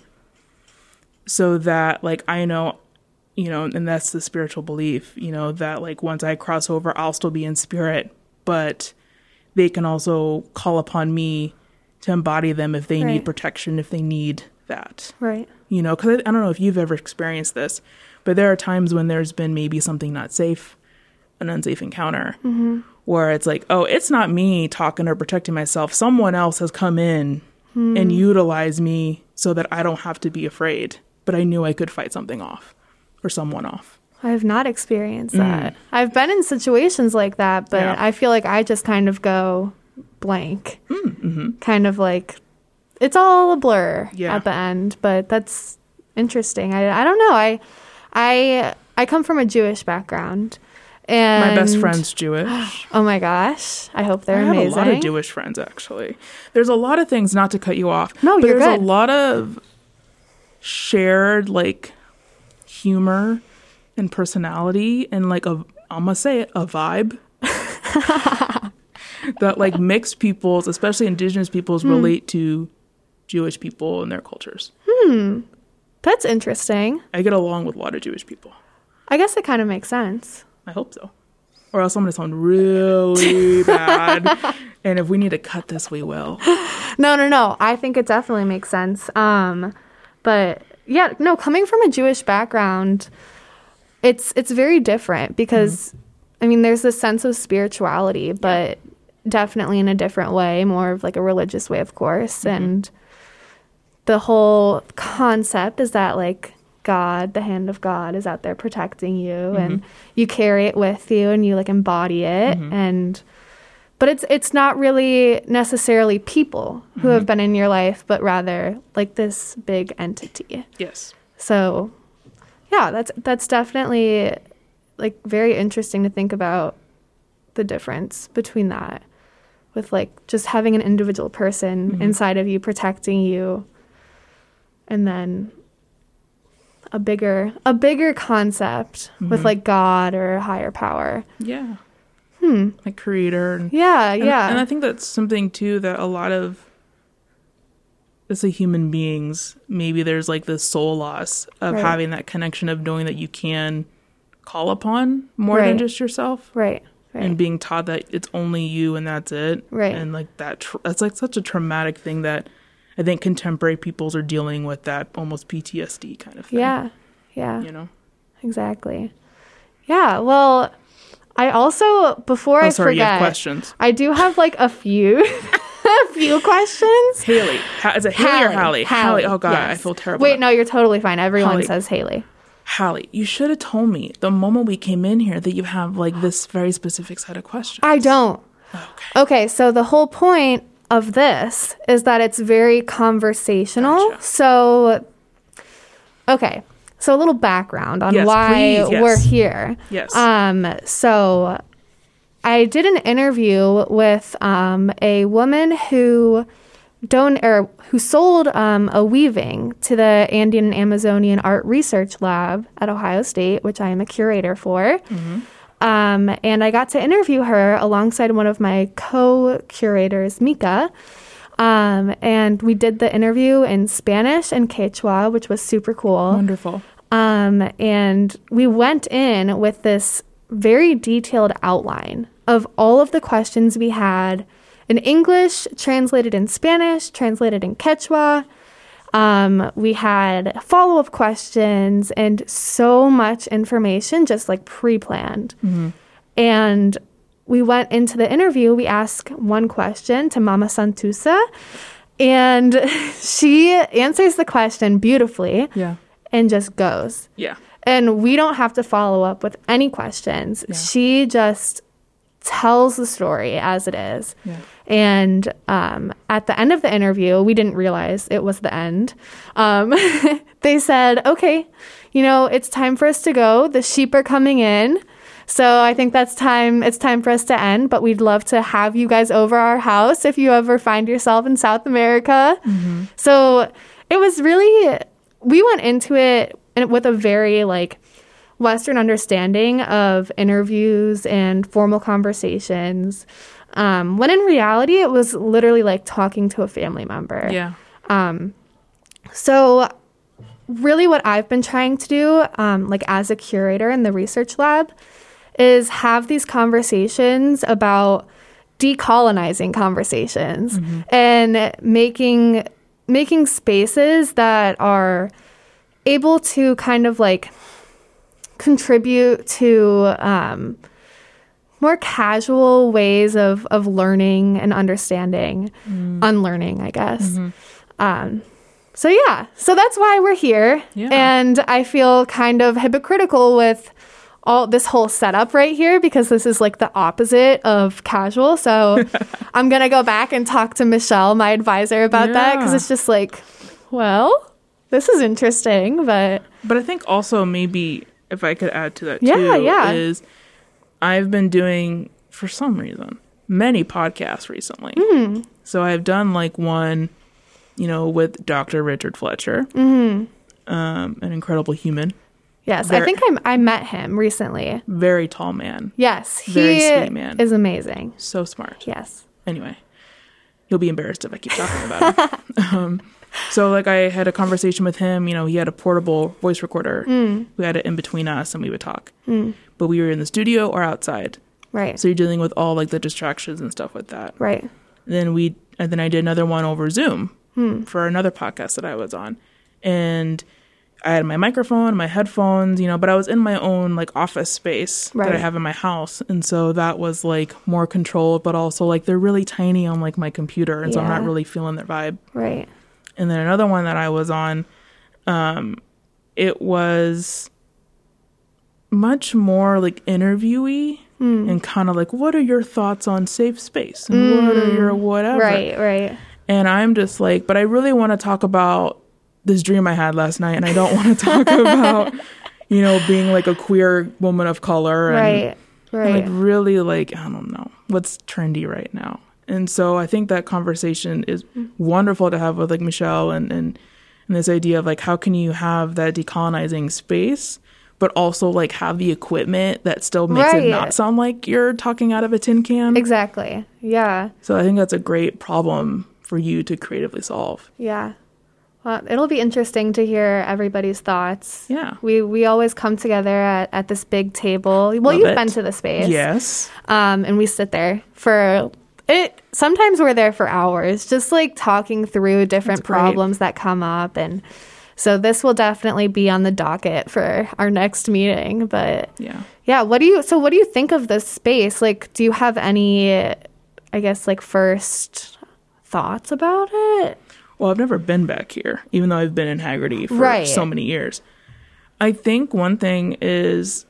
so that like I know, you know, and that's the spiritual belief, you know, that like once I cross over, I'll still be in spirit, but they can also call upon me to embody them if they right. need protection, if they need that. Right. You know, because I, I don't know if you've ever experienced this, but there are times when there's been maybe something not safe, an unsafe encounter, mm-hmm. where it's like, oh, it's not me talking or protecting myself. Someone else has come in mm. and utilized me so that I don't have to be afraid. But I knew I could fight something off or someone off. I have not experienced that. Mm. I've been in situations like that, but yeah. I feel like I just kind of go blank. Mm, mm-hmm. Kind of like, it's all a blur yeah. at the end, but that's interesting. I, I don't know. I, I, I come from a Jewish background. And my best friend's Jewish. Oh my gosh. I hope they're I have amazing. a lot of Jewish friends, actually. There's a lot of things, not to cut you off. No, but you're there's good. a lot of shared, like, humor and personality and, like, a, I'm going to say it, a vibe that, like, mixed peoples, especially indigenous peoples, hmm. relate to Jewish people and their cultures. Hmm. That's interesting. I get along with a lot of Jewish people. I guess it kind of makes sense. I hope so. Or else I'm going to sound really bad. And if we need to cut this, we will. No, no, no. I think it definitely makes sense. Um, but yeah, no, coming from a Jewish background, it's it's very different because, mm-hmm. I mean, there's this sense of spirituality, but yeah. definitely in a different way, more of like a religious way, of course. Mm-hmm. And the whole concept is that like, God, the hand of God is out there protecting you mm-hmm. and you carry it with you and you like embody it. Mm-hmm. And but it's it's not really necessarily people who Mm-hmm. have been in your life, but rather like this big entity. Yes. So, yeah, that's that's definitely like very interesting to think about the difference between that with like just having an individual person Mm-hmm. inside of you protecting you, and then a bigger a bigger concept with Mhm. like God or a higher power. Yeah. Hmm. Like creator. And, Yeah, and, yeah. And I think that's something too that a lot of, let's say, human beings, maybe there's like this soul loss of Right. having that connection of knowing that you can call upon more Right. than just yourself. right. Right. And being taught that it's only you and that's it. Right. And like that, tr- that's like such a traumatic thing that I think contemporary peoples are dealing with, that almost P T S D kind of thing. Yeah. Yeah. You know? Exactly. Yeah. Well, I also, before Oh, I sorry, you have forget, questions. I do have like a few, a few questions. Haley. Ha- is it Haley, or Hallie? Hallie. Oh, God. I yes. feel terrible. Wait, no, you're totally fine. Everyone Hallie. says Haley. Hallie, you should have told me the moment we came in here that you have like this very specific set of questions. I don't. Okay. Okay, so the whole point of this is that it's very conversational. Gotcha. So, okay. So a little background on Yes, why please, yes. we're here. Yes. Um, so I did an interview with um, a woman who don or who sold um, a weaving to the Andean and Amazonian Art Research Lab at Ohio State, which I am a curator for. Mm-hmm. Um, and I got to interview her alongside one of my co-curators, Mika. Um, and we did the interview in Spanish and Quechua, which was super cool. Wonderful. Um, and we went in with this very detailed outline of all of the questions we had in English, translated in Spanish, translated in Quechua. Um, we had follow-up questions and so much information just like pre-planned. Mm-hmm. And we went into the interview. We asked one question to Mama Santusa, and she answers the question beautifully Yeah. and just goes. Yeah. And we don't have to follow up with any questions. Yeah. She just tells the story as it is. Yeah. And um, at the end of the interview, we didn't realize it was the end. Um, they said, okay, you know, it's time for us to go. The sheep are coming in. So I think that's time. It's time for us to end. But we'd love to have you guys over our house if you ever find yourself in South America. Mm-hmm. So it was really, we went into it with a very like Western understanding of interviews and formal conversations. Um, when in reality, it was literally like talking to a family member. Yeah. Um, so really what I've been trying to do, um, like as a curator in the research lab, is have these conversations about decolonizing conversations Mm-hmm. and making making spaces that are able to kind of like contribute to um, more casual ways of, of learning and understanding, Mm. unlearning, I guess. Mm-hmm. Um, so yeah, so that's why we're here. Yeah. And I feel kind of hypocritical with all this whole setup right here because this is like the opposite of casual. So I'm going to go back and talk to Michelle, my advisor, about that because Yeah. it's just like, well, this is interesting, but But I think also maybe if I could add to that Yeah, too, yeah. is I've been doing, for some reason, many podcasts recently. Mm. So I've done like one, you know, with Doctor Richard Fletcher, mm, um, an incredible human, yes, I Very- think I, I met him recently. very tall man, Yes, he Very sweet man. is amazing. so smart. Yes. Anyway, you'll be embarrassed if I keep talking about him. um, so like I had a conversation with him, you know, he had a portable voice recorder. Mm, We had it in between us and we would talk. mm, But we were in the studio or outside. right, So you're dealing with all like the distractions and stuff with that. right. Then we and then I did another one over Zoom Hmm. for another podcast that I was on. And I had my microphone, my headphones, you know, but I was in my own like office space that I Right. have in my house. And so that was like more controlled, but also like they're really tiny on like my computer. And so I'm not Yeah. really feeling their vibe. Right. And then another one that I was on, um, it was much more like interviewee mm. and kind of like, what are your thoughts on safe space? And mm. what are your whatever? Right, right. And I'm just like, but I really want to talk about this dream I had last night. And I don't want to talk about, you know, being like a queer woman of color. And, right, right. and like really like, I don't know, what's trendy right now. And so I think that conversation is wonderful to have with like Michelle and, and, and this idea of like, how can you have that decolonizing space, but also like have the equipment that still makes right. it not sound like you're talking out of a tin can. Exactly. Yeah. So I think that's a great problem for you to creatively solve. Yeah. Well, it'll be interesting to hear everybody's thoughts. Yeah. We we always come together at, at this big table. Well, Love you've it. been to the space. Yes. Um, and we sit there for... It sometimes we're there for hours, just like talking through different problems that come up, and so this will definitely be on the docket for our next meeting. But yeah, yeah. What do you? So what do you think of this space? Like, do you have any, I guess, like first thoughts about it? Well, I've never been back here, even though I've been in Haggerty for right. so many years. I think one thing is,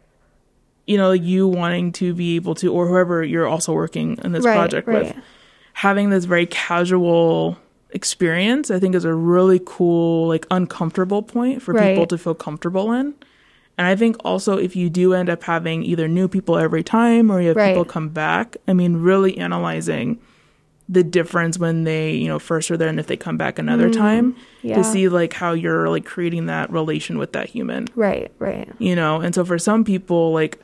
you know, you wanting to be able to, or whoever you're also working in this right, project right. with, having this very casual experience, I think is a really cool, like uncomfortable point for right. people to feel comfortable in. And I think also if you do end up having either new people every time or you have right. people come back, I mean, really analyzing the difference when they, you know, first are there and if they come back another mm, time yeah. to see like how you're like creating that relation with that human. Right, right. You know, and so for some people, like,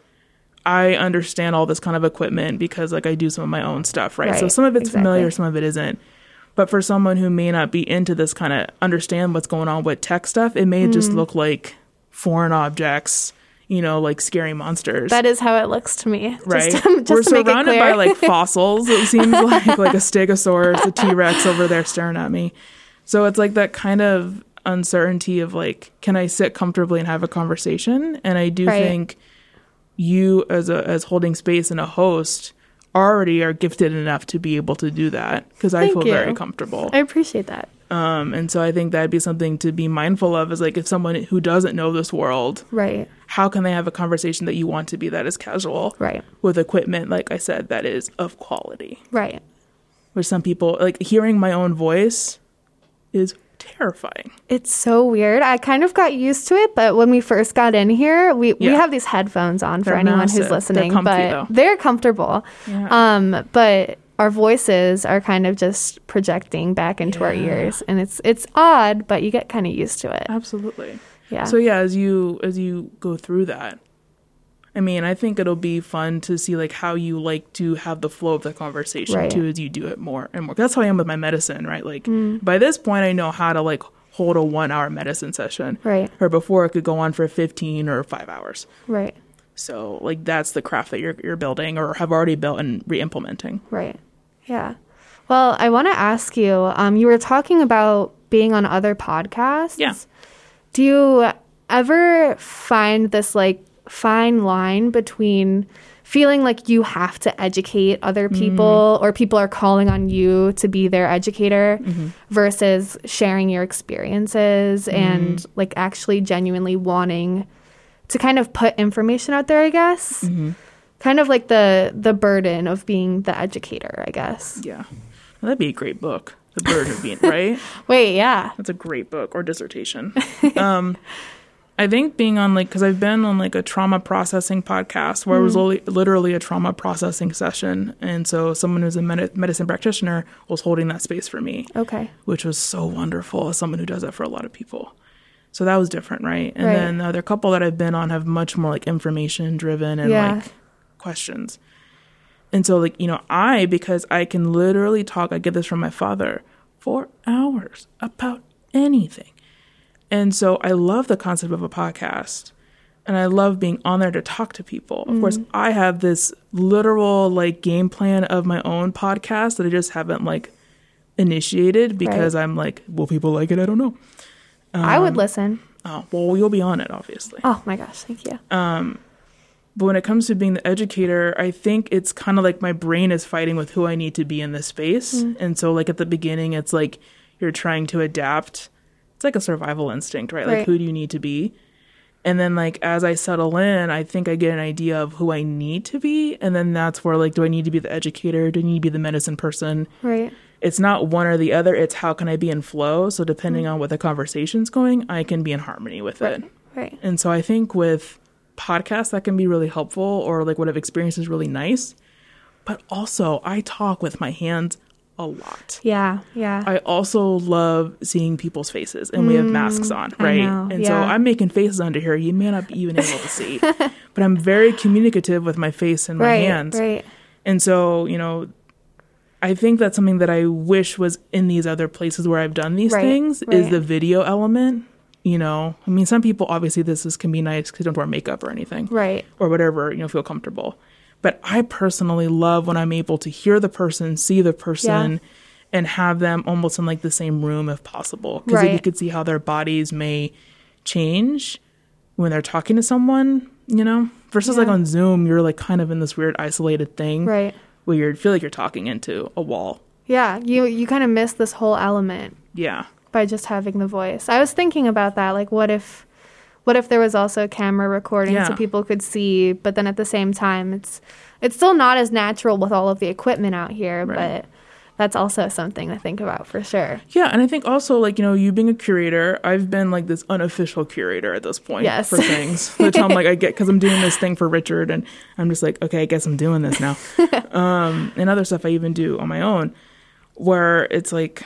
I understand all this kind of equipment because like I do some of my own stuff, right? right. So some of it's exactly. familiar, some of it isn't. But for someone who may not be into this kind of understand what's going on with tech stuff, it may mm. just look like foreign objects, you know, like scary monsters. That is how it looks to me. Right. Just to, just We're to make surrounded it by clear. like fossils. It seems like like a stegosaurus, a T-Rex over there staring at me. So it's like that kind of uncertainty of like, can I sit comfortably and have a conversation? And I do right. think you as a as holding space and a host already are gifted enough to be able to do that because I feel you. very comfortable. I appreciate that. Um, and so I think that'd be something to be mindful of is like if someone who doesn't know this world, right? How can they have a conversation that you want to be that is casual, right? With equipment, like I said, that is of quality, right? Where some people like hearing my own voice is terrifying. It's so weird. I kind of got used to it, but when we first got in here, we, yeah. we have these headphones on for they're anyone massive. who's listening, they're comfy, but though. they're comfortable. Yeah. Um, but our voices are kind of just projecting back into yeah. our ears, and it's it's odd, but you get kind of used to it. Absolutely. Yeah. So yeah, as you as you go through that, I mean, I think it'll be fun to see like how you like to have the flow of the conversation right. too as you do it more and more. That's how I am with my medicine, right? Like mm. by this point, I know how to like hold a one hour medicine session. Right. Or before it could go on for fifteen or five hours. Right. So like that's the craft that you're you're building or have already built and re-implementing. Right. Yeah. Well, I want to ask you, um, you were talking about being on other podcasts. Yeah. Do you ever find this like fine line between feeling like you have to educate other people mm. or people are calling on you to be their educator mm-hmm. versus sharing your experiences mm. and like actually genuinely wanting to kind of put information out there, I guess? Mm-hmm. Kind of like the the burden of being the educator, I guess. Yeah. Well, that'd be a great book. The burden of being, right? Wait, yeah. That's a great book or dissertation. um, I think being on like, because I've been on like a trauma processing podcast where mm. it was li- literally a trauma processing session. And so someone who's a med- medicine practitioner was holding that space for me. Okay. Which was so wonderful as someone who does that for a lot of people. So that was different, right? And right. then the other couple that I've been on have much more like information driven and yeah. like questions. And so like, you know, I, because I can literally talk, I get this from my father, for hours about anything. And so I love the concept of a podcast and I love being on there to talk to people. Of mm. course, I have this literal like game plan of my own podcast that I just haven't like initiated because right. I'm like, will people like it? I don't know. Um, I would listen. Oh, well, you'll be on it, obviously. Oh my gosh, thank you. Um, but when it comes to being the educator, I think it's kind of like my brain is fighting with who I need to be in this space. Mm. And so like at the beginning, it's like you're trying to adapt. It's like a survival instinct, right? Like, right. who do you need to be? And then, like, as I settle in, I think I get an idea of who I need to be. And then that's where, like, do I need to be the educator? Do I need to be the medicine person? Right. It's not one or the other. It's how can I be in flow? So depending mm-hmm. on what the conversation's going, I can be in harmony with right. it. Right. And so I think with podcasts, that can be really helpful, or, like, what I've experienced is really nice. But also, I talk with my hands a lot. Yeah, yeah. I also love seeing people's faces, and mm, we have masks on, right? And yeah. so I'm making faces under here you may not be even able to see. But I'm very communicative with my face and my right, hands. Right. And so, you know, I think that's something that I wish was in these other places where I've done these right, things right. is the video element. You know, I mean, some people, obviously, this is, can be nice because they don't wear makeup or anything. Right. Or whatever, you know, feel comfortable. But I personally love when I'm able to hear the person, see the person, yeah. and have them almost in, like, the same room if possible. Because right. if you could see how their bodies may change when they're talking to someone, you know? Versus, yeah. like, on Zoom, you're, like, kind of in this weird isolated thing. Right. Where you feel like you're talking into a wall. Yeah, you, you kind of miss this whole element. Yeah. By just having the voice. I was thinking about that. Like, what if... What if there was also a camera recording yeah. so people could see, but then at the same time, it's it's still not as natural with all of the equipment out here, right. but that's also something to think about for sure. Yeah, and I think also, like, you know, you being a curator, I've been, like, this unofficial curator at this point yes. for things, which I'm like, I get, because I'm doing this thing for Richard, and I'm just like, okay, I guess I'm doing this now. um, and other stuff I even do on my own, where it's like,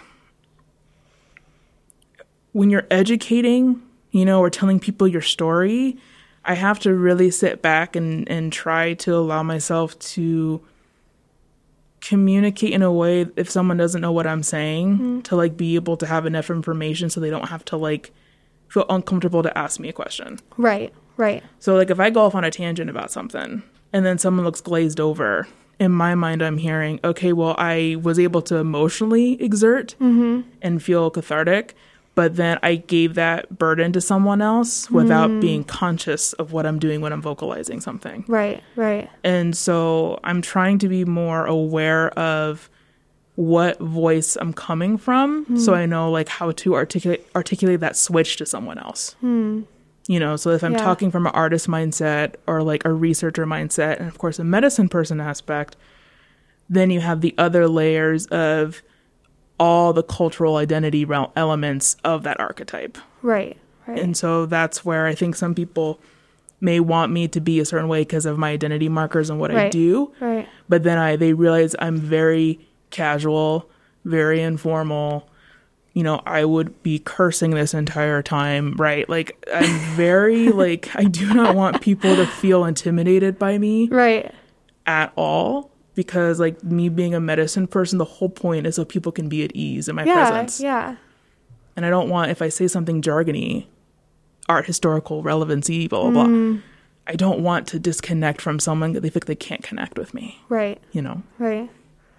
when you're educating, you know, or telling people your story, I have to really sit back and, and try to allow myself to communicate in a way, if someone doesn't know what I'm saying, mm-hmm. to, like, be able to have enough information so they don't have to, like, feel uncomfortable to ask me a question. Right, right. So, like, if I go off on a tangent about something and then someone looks glazed over, in my mind I'm hearing, okay, well, I was able to emotionally exert mm-hmm. and feel cathartic, but then I gave that burden to someone else without mm. being conscious of what I'm doing when I'm vocalizing something. Right, right. And so I'm trying to be more aware of what voice I'm coming from mm. so I know, like, how to articulate articulate that switch to someone else. Mm. You know, so if I'm yeah. talking from an artist mindset or, like, a researcher mindset, and, of course, a medicine person aspect, then you have the other layers of all the cultural identity elements of that archetype. Right, right. And so that's where I think some people may want me to be a certain way because of my identity markers and what right, I do. Right. But then I they realize I'm very casual, very informal. You know, I would be cursing this entire time, right? Like, I'm very, like, I do not want people to feel intimidated by me. Right. At all. Because, like, me being a medicine person, the whole point is so people can be at ease in my yeah, presence. Yeah, And I don't want, if I say something jargony, art, historical, relevancy, blah, blah, mm. blah, I don't want to disconnect from someone that they think they can't connect with me. Right. You know? Right.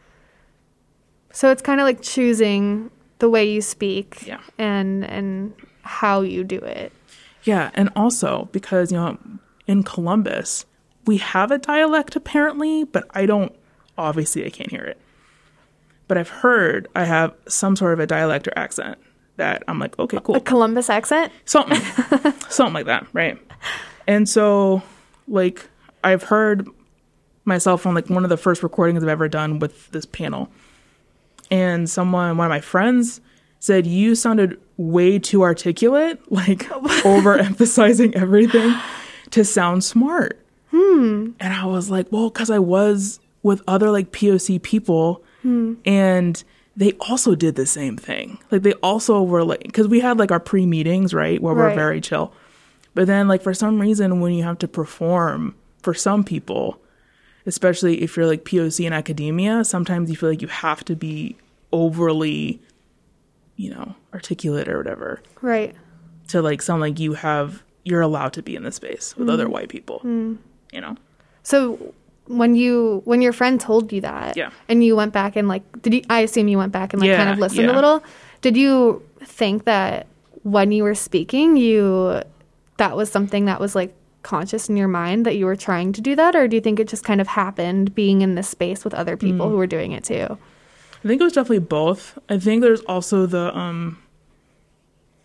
So it's kind of like choosing the way you speak yeah. and and how you do it. Yeah, and also because, you know, in Columbus, we have a dialect apparently, but I don't, obviously I can't hear it. But I've heard I have some sort of a dialect or accent that I'm like, okay, cool. A Columbus accent? Something. Something like that, right? And so, like, I've heard myself on, like, one of the first recordings I've ever done with this panel. And someone, one of my friends, said, you sounded way too articulate, like, overemphasizing everything to sound smart. Hmm. And I was like, well, because I was with other, like, P O C people, hmm. and they also did the same thing. Like, they also were, like, because we had, like, our pre-meetings, right, where right. we're very chill. But then, like, for some reason, when you have to perform, for some people, especially if you're, like, P O C in academia, sometimes you feel like you have to be overly, you know, articulate or whatever. Right. To, like, sound like you have, you're allowed to be in this space with mm. other white people, mm. you know? So when you, when your friend told you that, yeah. and you went back and, like, did you, I assume you went back and, like, yeah, kind of listened yeah. a little. Did you think that when you were speaking, you, that was something that was, like, conscious in your mind that you were trying to do that? Or do you think it just kind of happened being in this space with other people mm. who were doing it too? I think it was definitely both. I think there's also the, um,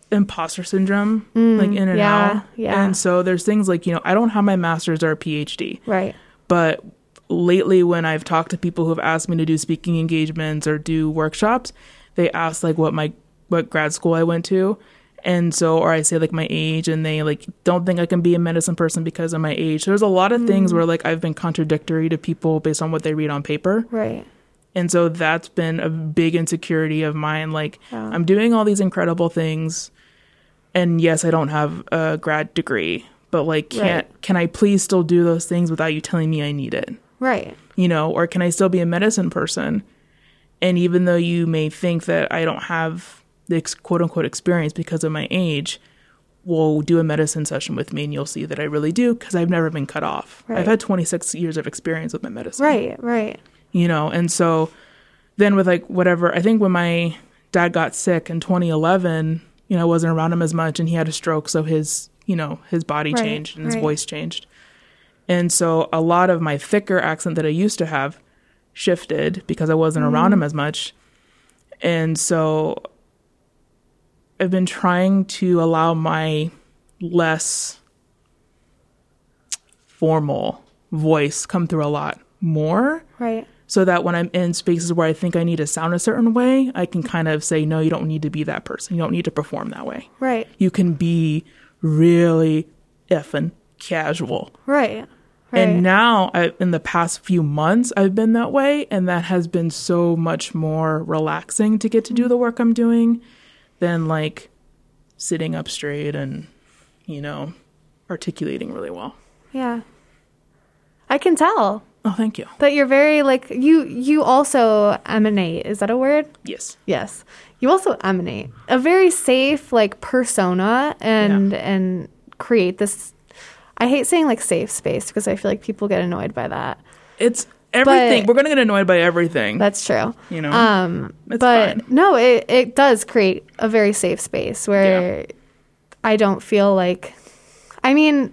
imposter syndrome, mm, like in and yeah, out. Yeah. And so there's things like, you know, I don't have my master's or a PhD. Right. But lately when I've talked to people who have asked me to do speaking engagements or do workshops, they ask like what my what grad school I went to. And so, or I say like my age, and they like don't think I can be a medicine person because of my age. So there's a lot of mm. things where like I've been contradictory to people based on what they read on paper. Right. And so that's been a big insecurity of mine. Like yeah. I'm doing all these incredible things. And yes, I don't have a grad degree, but like, can't, right. can I please still do those things without you telling me I need it? Right. You know, or can I still be a medicine person? And even though you may think that I don't have the quote unquote experience because of my age, we'll do a medicine session with me and you'll see that I really do, because I've never been cut off. Right. I've had twenty-six years of experience with my medicine. Right, right. You know, and so then with like whatever, I think when my dad got sick in twenty eleven, you know, I wasn't around him as much and he had a stroke. So his, you know, his body right, changed and his right. voice changed. And so a lot of my thicker accent that I used to have shifted because I wasn't mm. around him as much. And so I've been trying to allow my less formal voice come through a lot more. Right. So that when I'm in spaces where I think I need to sound a certain way, I can kind of say, no, you don't need to be that person. You don't need to perform that way. Right. You can be really effing casual. Right. Right. And now, I, in the past few months, I've been that way. And that has been so much more relaxing to get to do the work I'm doing than like sitting up straight and, you know, articulating really well. Yeah. I can tell. Oh, thank you. That you're very like, you, you also emanate. Is that a word? Yes. Yes. You also emanate a very safe like persona and, yeah. and create this, I hate saying like safe space because I feel like people get annoyed by that. It's everything. But we're going to get annoyed by everything. That's true. You know, um, it's but fine. no, it, it does create a very safe space where yeah. I don't feel like, I mean,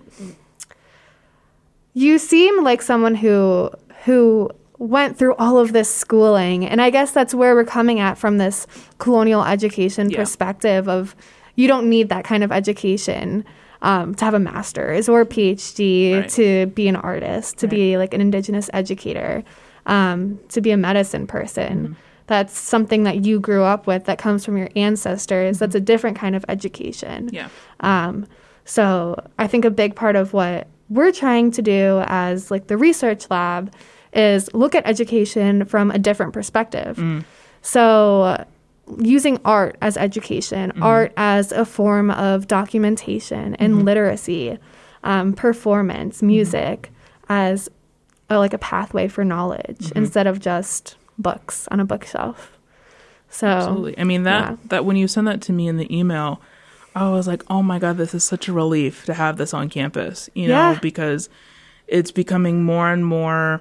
you seem like someone who, who went through all of this schooling. And I guess that's where we're coming at from this colonial education yeah. perspective of you don't need that kind of education. Um, to have a master's or a PhD, right. to be an artist, to right. be like an Indigenous educator, um, to be a medicine person. Mm-hmm. That's something that you grew up with that comes from your ancestors. Mm-hmm. That's a different kind of education. Yeah. Um, so I think a big part of what we're trying to do as like the research lab is look at education from a different perspective. Mm. So using art as education, mm-hmm. art as a form of documentation and mm-hmm. literacy, um, performance, music mm-hmm. as a, like a pathway for knowledge mm-hmm. instead of just books on a bookshelf. So, absolutely. I mean, that, yeah. that when you send that to me in the email, I was like, oh my God, this is such a relief to have this on campus, you know, yeah. because it's becoming more and more,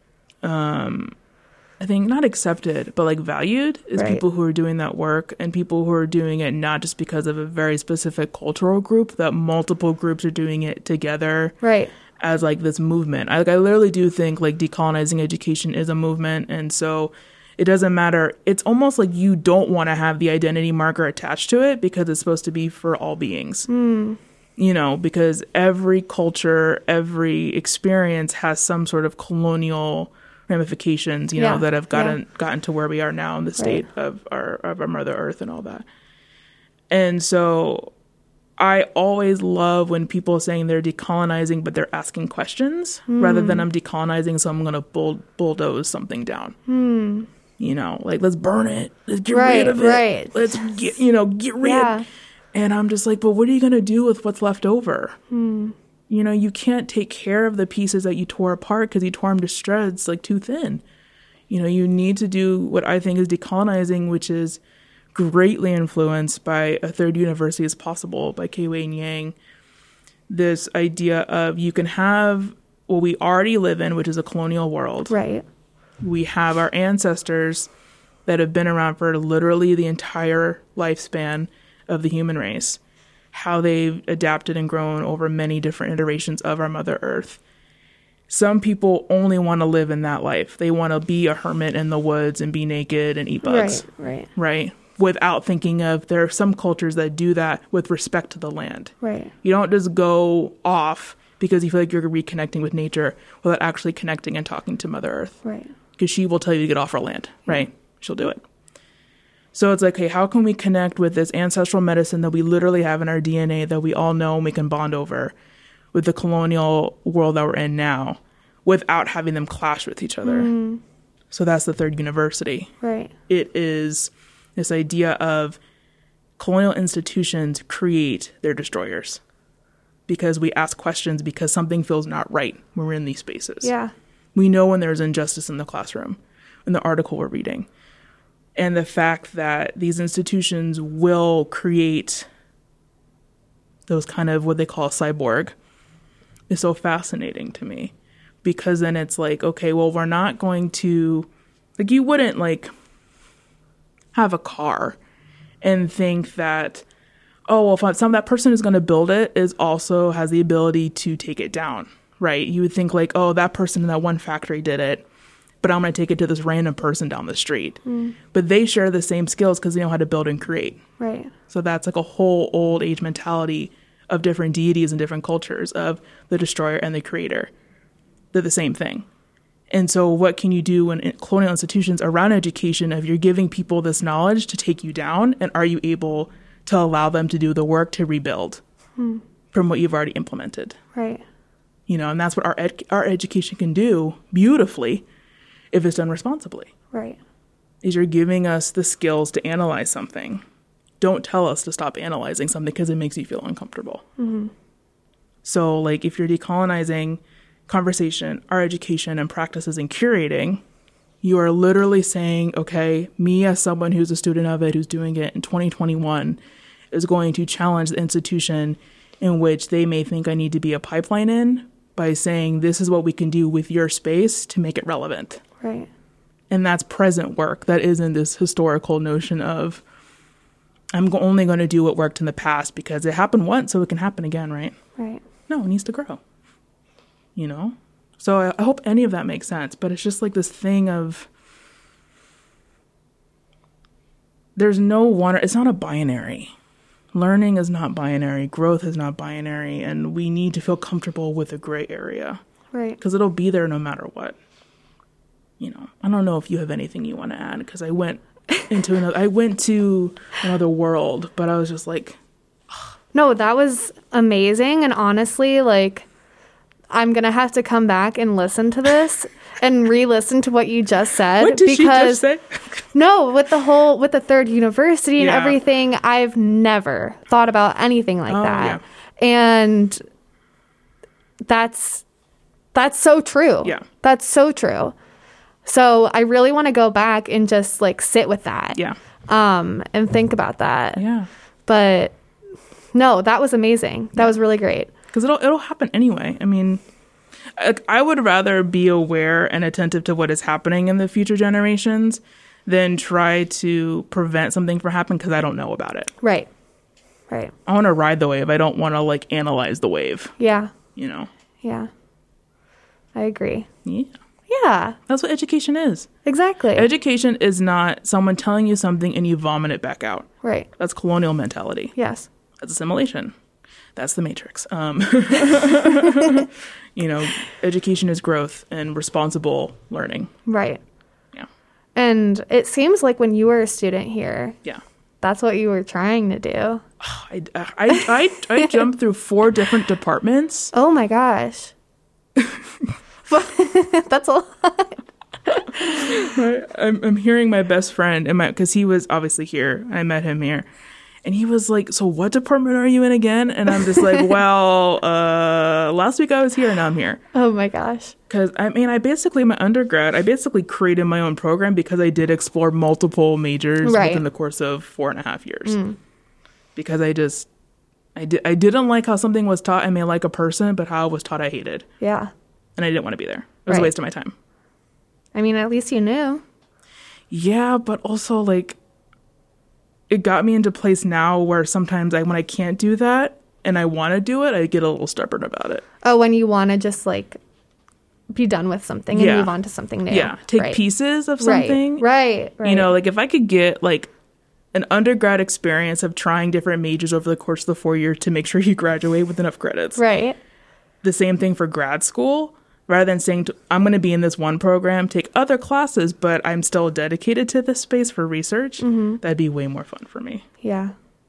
um, I think not accepted, but like valued is right. people who are doing that work and people who are doing it not just because of a very specific cultural group, that multiple groups are doing it together right. as like this movement. I, like, I literally do think like decolonizing education is a movement. And so it doesn't matter. It's almost like you don't want to have the identity marker attached to it because it's supposed to be for all beings. Mm. You know, because every culture, every experience has some sort of colonial ramifications, you know, yeah. that have gotten yeah. gotten to where we are now in the state right. of our of our Mother Earth and all that. And so I always love when people are saying they're decolonizing, but they're asking questions mm. rather than I'm decolonizing, so I'm going to bull- bulldoze something down. Mm. You know, like, let's burn it. Let's get right, rid of it. Right. Let's get, you know, get rid. Yeah. And I'm just like, but what are you going to do with what's left over? Mm. You know, you can't take care of the pieces that you tore apart because you tore them to shreds like too thin. You know, you need to do what I think is decolonizing, which is greatly influenced by A Third University is Possible by Kei Wayne Yang. This idea of you can have what we already live in, which is a colonial world. Right. We have our ancestors that have been around for literally the entire lifespan of the human race. How they've adapted and grown over many different iterations of our Mother Earth. Some people only want to live in that life. They want to be a hermit in the woods and be naked and eat bugs. Right, right. Right? without thinking of, there are some cultures that do that with respect to the land. Right. You don't just go off because you feel like you're reconnecting with nature without actually connecting and talking to Mother Earth. Right. Because she will tell you to get off our land, right? She'll do it. So it's like, hey, how can we connect with this ancestral medicine that we literally have in our D N A that we all know and we can bond over with the colonial world that we're in now without having them clash with each other? Mm. So that's the third university. Right. It is this idea of colonial institutions create their destroyers because we ask questions because something feels not right when we're in these spaces. Yeah. We know when there's injustice in the classroom, in the article we're reading. And the fact that these institutions will create those kind of what they call a cyborg is so fascinating to me. Because then it's like, okay, well, we're not going to, like, you wouldn't, like, have a car and think that, oh, well, if some that person is going to build it is also has the ability to take it down, right? You would think, like, oh, that person in that one factory did it, but I'm going to take it to this random person down the street. Mm. But they share the same skills because they know how to build and create. Right. So that's like a whole old age mentality of different deities and different cultures of the destroyer and the creator. They're the same thing. And so what can you do when colonial institutions around education, if you're giving people this knowledge to take you down, and are you able to allow them to do the work to rebuild hmm. from what you've already implemented? Right. You know, and that's what our ed- our education can do beautifully if it's done responsibly. Right. Is you're giving us the skills to analyze something. Don't tell us to stop analyzing something because it makes you feel uncomfortable. Mm-hmm. So, like, if you're decolonizing conversation, our education and practices in curating, you are literally saying, okay, me as someone who's a student of it, who's doing it in twenty twenty-one, is going to challenge the institution in which they may think I need to be a pipeline in by saying, this is what we can do with your space to make it relevant. Right. And that's present work. That isn't this historical notion of, I'm go- only going to do what worked in the past because it happened once, so it can happen again, right? Right. No, it needs to grow. You know? So I, I hope any of that makes sense. But it's just like this thing of, there's no one, it's not a binary. Learning is not binary. Growth is not binary. And we need to feel comfortable with a gray area. Right. Because it'll be there no matter what. You know, I don't know if you have anything you want to add, because I went into another, I went to another world, but I was just like, ugh. No, that was amazing. And honestly, like, I'm going to have to come back and listen to this and re-listen to what you just said. What did because, she just say? No, with the whole, with the third university and yeah. everything, I've never thought about anything like oh, that. Yeah. And that's, that's so true. Yeah. That's so true. So I really want to go back and just like sit with that. Yeah. Um, and think about that. Yeah. But no, that was amazing. That yeah. was really great. Because it'll it'll happen anyway. I mean, I, I would rather be aware and attentive to what is happening in the future generations than try to prevent something from happening because I don't know about it. Right. Right. I want to ride the wave. I don't want to like analyze the wave. Yeah. You know. Yeah. I agree. Yeah. Yeah. That's what education is. Exactly. Education is not someone telling you something and you vomit it back out. Right. That's colonial mentality. Yes. That's assimilation. That's the Matrix. Um, you know, education is growth and responsible learning. Right. Yeah. And it seems like when you were a student here, yeah, that's what you were trying to do. I, I, I, I jumped through four different departments. Oh my gosh. That's a lot. I'm, I'm hearing my best friend, and my because he was obviously here. I met him here. And he was like, so what department are you in again? And I'm just like, well, uh, last week I was here and now I'm here. Oh my gosh. Because, I mean, I basically, my undergrad, I basically created my own program because I did explore multiple majors right. within the course of four and a half years. Mm. Because I just, I, di- I didn't like how something was taught. I may like a person, but how it was taught I hated. Yeah. And I didn't want to be there. It was right. a waste of my time. I mean, at least you knew. Yeah, but also, like, it got me into place now where sometimes I, when I can't do that and I want to do it, I get a little stubborn about it. Oh, when you want to just like be done with something and yeah. move on to something new. Yeah. Take right. pieces of something. Right. right. Right. You know, like if I could get like an undergrad experience of trying different majors over the course of the four years to make sure you graduate with enough credits. Right. The same thing for grad school. Rather than saying, to, I'm going to be in this one program, take other classes, but I'm still dedicated to this space for research, mm-hmm. that'd be way more fun for me. Yeah.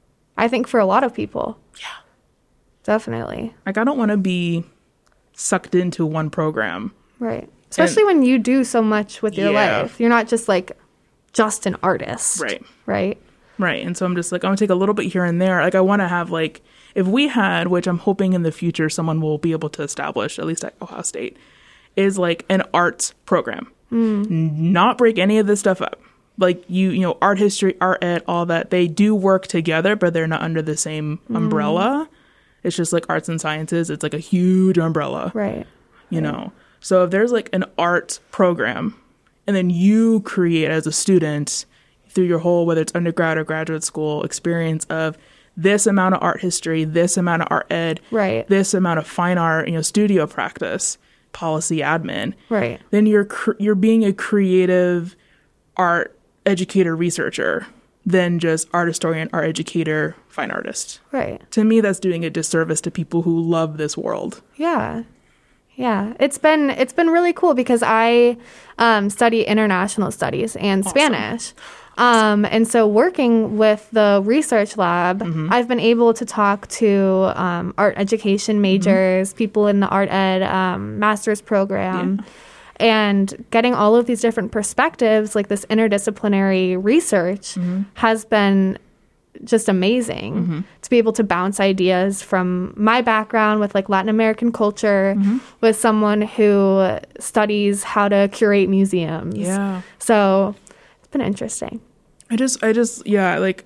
I think for a lot of people. Yeah. Definitely. Like, I don't want to be sucked into one program. Right. Especially and, when you do so much with your yeah. life. You're not just, like, just an artist. Right. Right? Right. And so I'm just like, I'm going to take a little bit here and there. Like, I want to have, like, if we had, which I'm hoping in the future someone will be able to establish, at least at Ohio State, is like an arts program. Mm. Not break any of this stuff up. Like, you, you know, art history, art ed, all that, they do work together, but they're not under the same mm. umbrella. It's just like arts and sciences. It's like a huge umbrella. Right. You right. know? So if there's like an art program and then you create as a student through your whole, whether it's undergrad or graduate school experience of this amount of art history, this amount of art ed, right. this amount of fine art, you know, studio practice, policy admin, right. then you're cr- you're being a creative art educator researcher than just art historian, art educator, fine artist. Right. To me, that's doing a disservice to people who love this world. Yeah. Yeah. It's been it's been really cool because I um, study international studies and awesome. Spanish. Um, and so working with the research lab, mm-hmm. I've been able to talk to um, art education majors, mm-hmm. people in the art ed um, master's program, yeah. and getting all of these different perspectives, like this interdisciplinary research, mm-hmm. has been just amazing mm-hmm. to be able to bounce ideas from my background with like Latin American culture mm-hmm. with someone who studies how to curate museums. Yeah. So been interesting. I just, I just, yeah, like,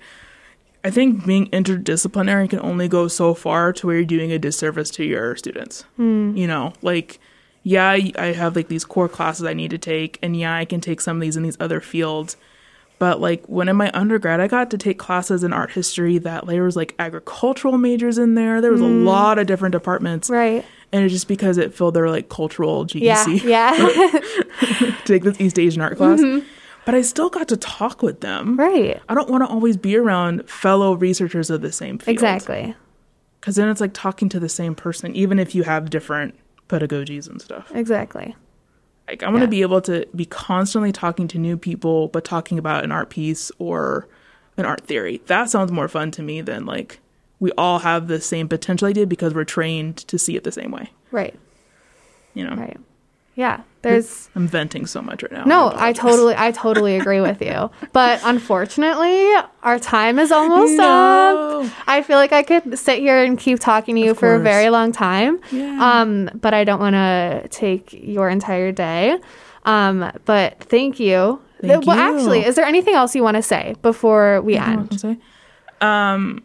I think being interdisciplinary can only go so far to where you're doing a disservice to your students. Mm. You know, like, yeah, I have like these core classes I need to take, and yeah, I can take some of these in these other fields. But like when in my undergrad, I got to take classes in art history that there was like agricultural majors in there. There was mm. a lot of different departments. Right. And it's just because it filled their like cultural G E C. Yeah. yeah. Take this East Asian art class. Mm-hmm. But I still got to talk with them. Right. I don't want to always be around fellow researchers of the same field. Exactly. Because then it's like talking to the same person, even if you have different pedagogies and stuff. Exactly. Like, I want to yeah. be able to be constantly talking to new people, but talking about an art piece or an art theory. That sounds more fun to me than, like, we all have the same potential idea because we're trained to see it the same way. Right. You know? Right. Yeah, there's... I'm venting so much right now. No, I, I totally I totally agree with you. But unfortunately, our time is almost no. up. I feel like I could sit here and keep talking to you for a very long time. Yeah. Um, but I don't want to take your entire day. Um, but thank you. Thank well, you. Actually, is there anything else you want to say before we anything end? Say? Um,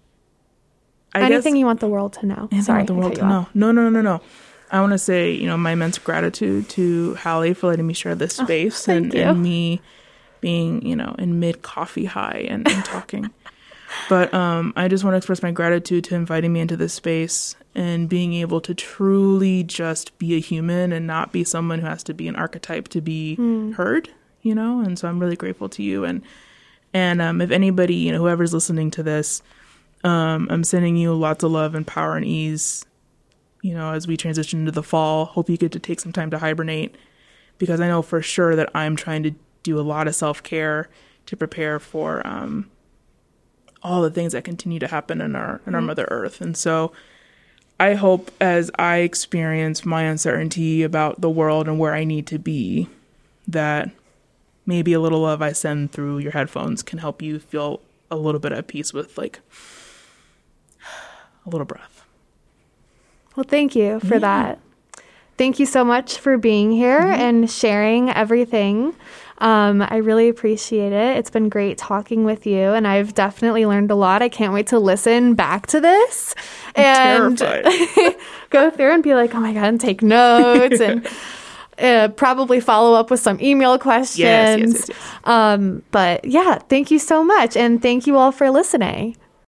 I anything guess, you want the world to know? Anything Sorry, you want the world to know? No, no, no, no. I want to say, you know, my immense gratitude to Hallie for letting me share this space oh, and, and me being, you know, in mid coffee high and, and talking. But um, I just want to express my gratitude to inviting me into this space and being able to truly just be a human and not be someone who has to be an archetype to be mm. heard, you know. And so I'm really grateful to you. And and um, if anybody, you know, whoever's listening to this, um, I'm sending you lots of love and power and ease. You know, as we transition into the fall, hope you get to take some time to hibernate, because I know for sure that I'm trying to do a lot of self-care to prepare for um, all the things that continue to happen in our in our mm-hmm. Mother Earth. And so I hope as I experience my uncertainty about the world and where I need to be, that maybe a little love I send through your headphones can help you feel a little bit at peace with, like, a little breath. Well, thank you for yeah. that. Thank you so much for being here mm-hmm. and sharing everything. Um, I really appreciate it. It's been great talking with you, and I've definitely learned a lot. I can't wait to listen back to this I'm and go through and be like, oh my God, and take notes and uh, probably follow up with some email questions. Yes, yes, yes, yes. Um, but yeah, thank you so much. And thank you all for listening.